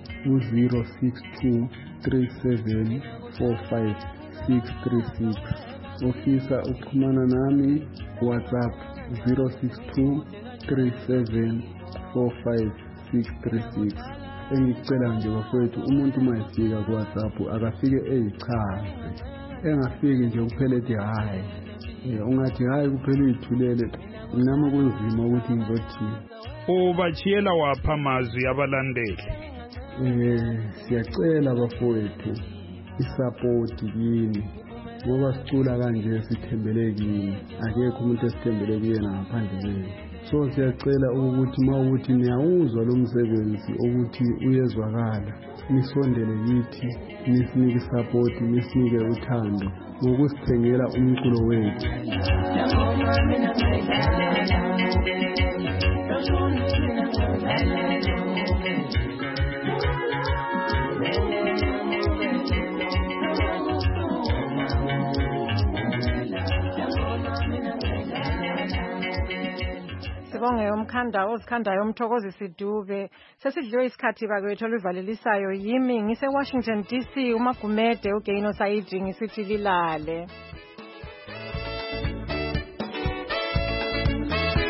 u-062 37 45 636. Ofisa ukuxhumana nami WhatsApp 062 37 45 636. Engicela nje bafowethu umuntu mayefika ku-WhatsApp akafike eyichaze, engafiki nje kuphela ethi hayi. Ungathi hayi kuphela uyithulele, nami kunzima ukuthi ngizothini. Ubachiyela wapha amazwi abalandeli? Siyacela bafowethu isupport kini, ngoba sicula kanje sithembele kini, akekho umuntu esithembele kuyena ngaphandle kwenu. So siyacela ukuthi mawukuthi niyawuzwa lo msebenzi ukuthi uyezwakala, nisondele kithi, nisinike support, nisinike uthando ngokusithengela umculo wethu. Sibonge ozikhandayo umthokozisi Dube. Sesidliwe isikhathi bakwethu oluvalelisayo yimi ngise Washington DC uMagumede uGaino Saidi ngisithi lilale.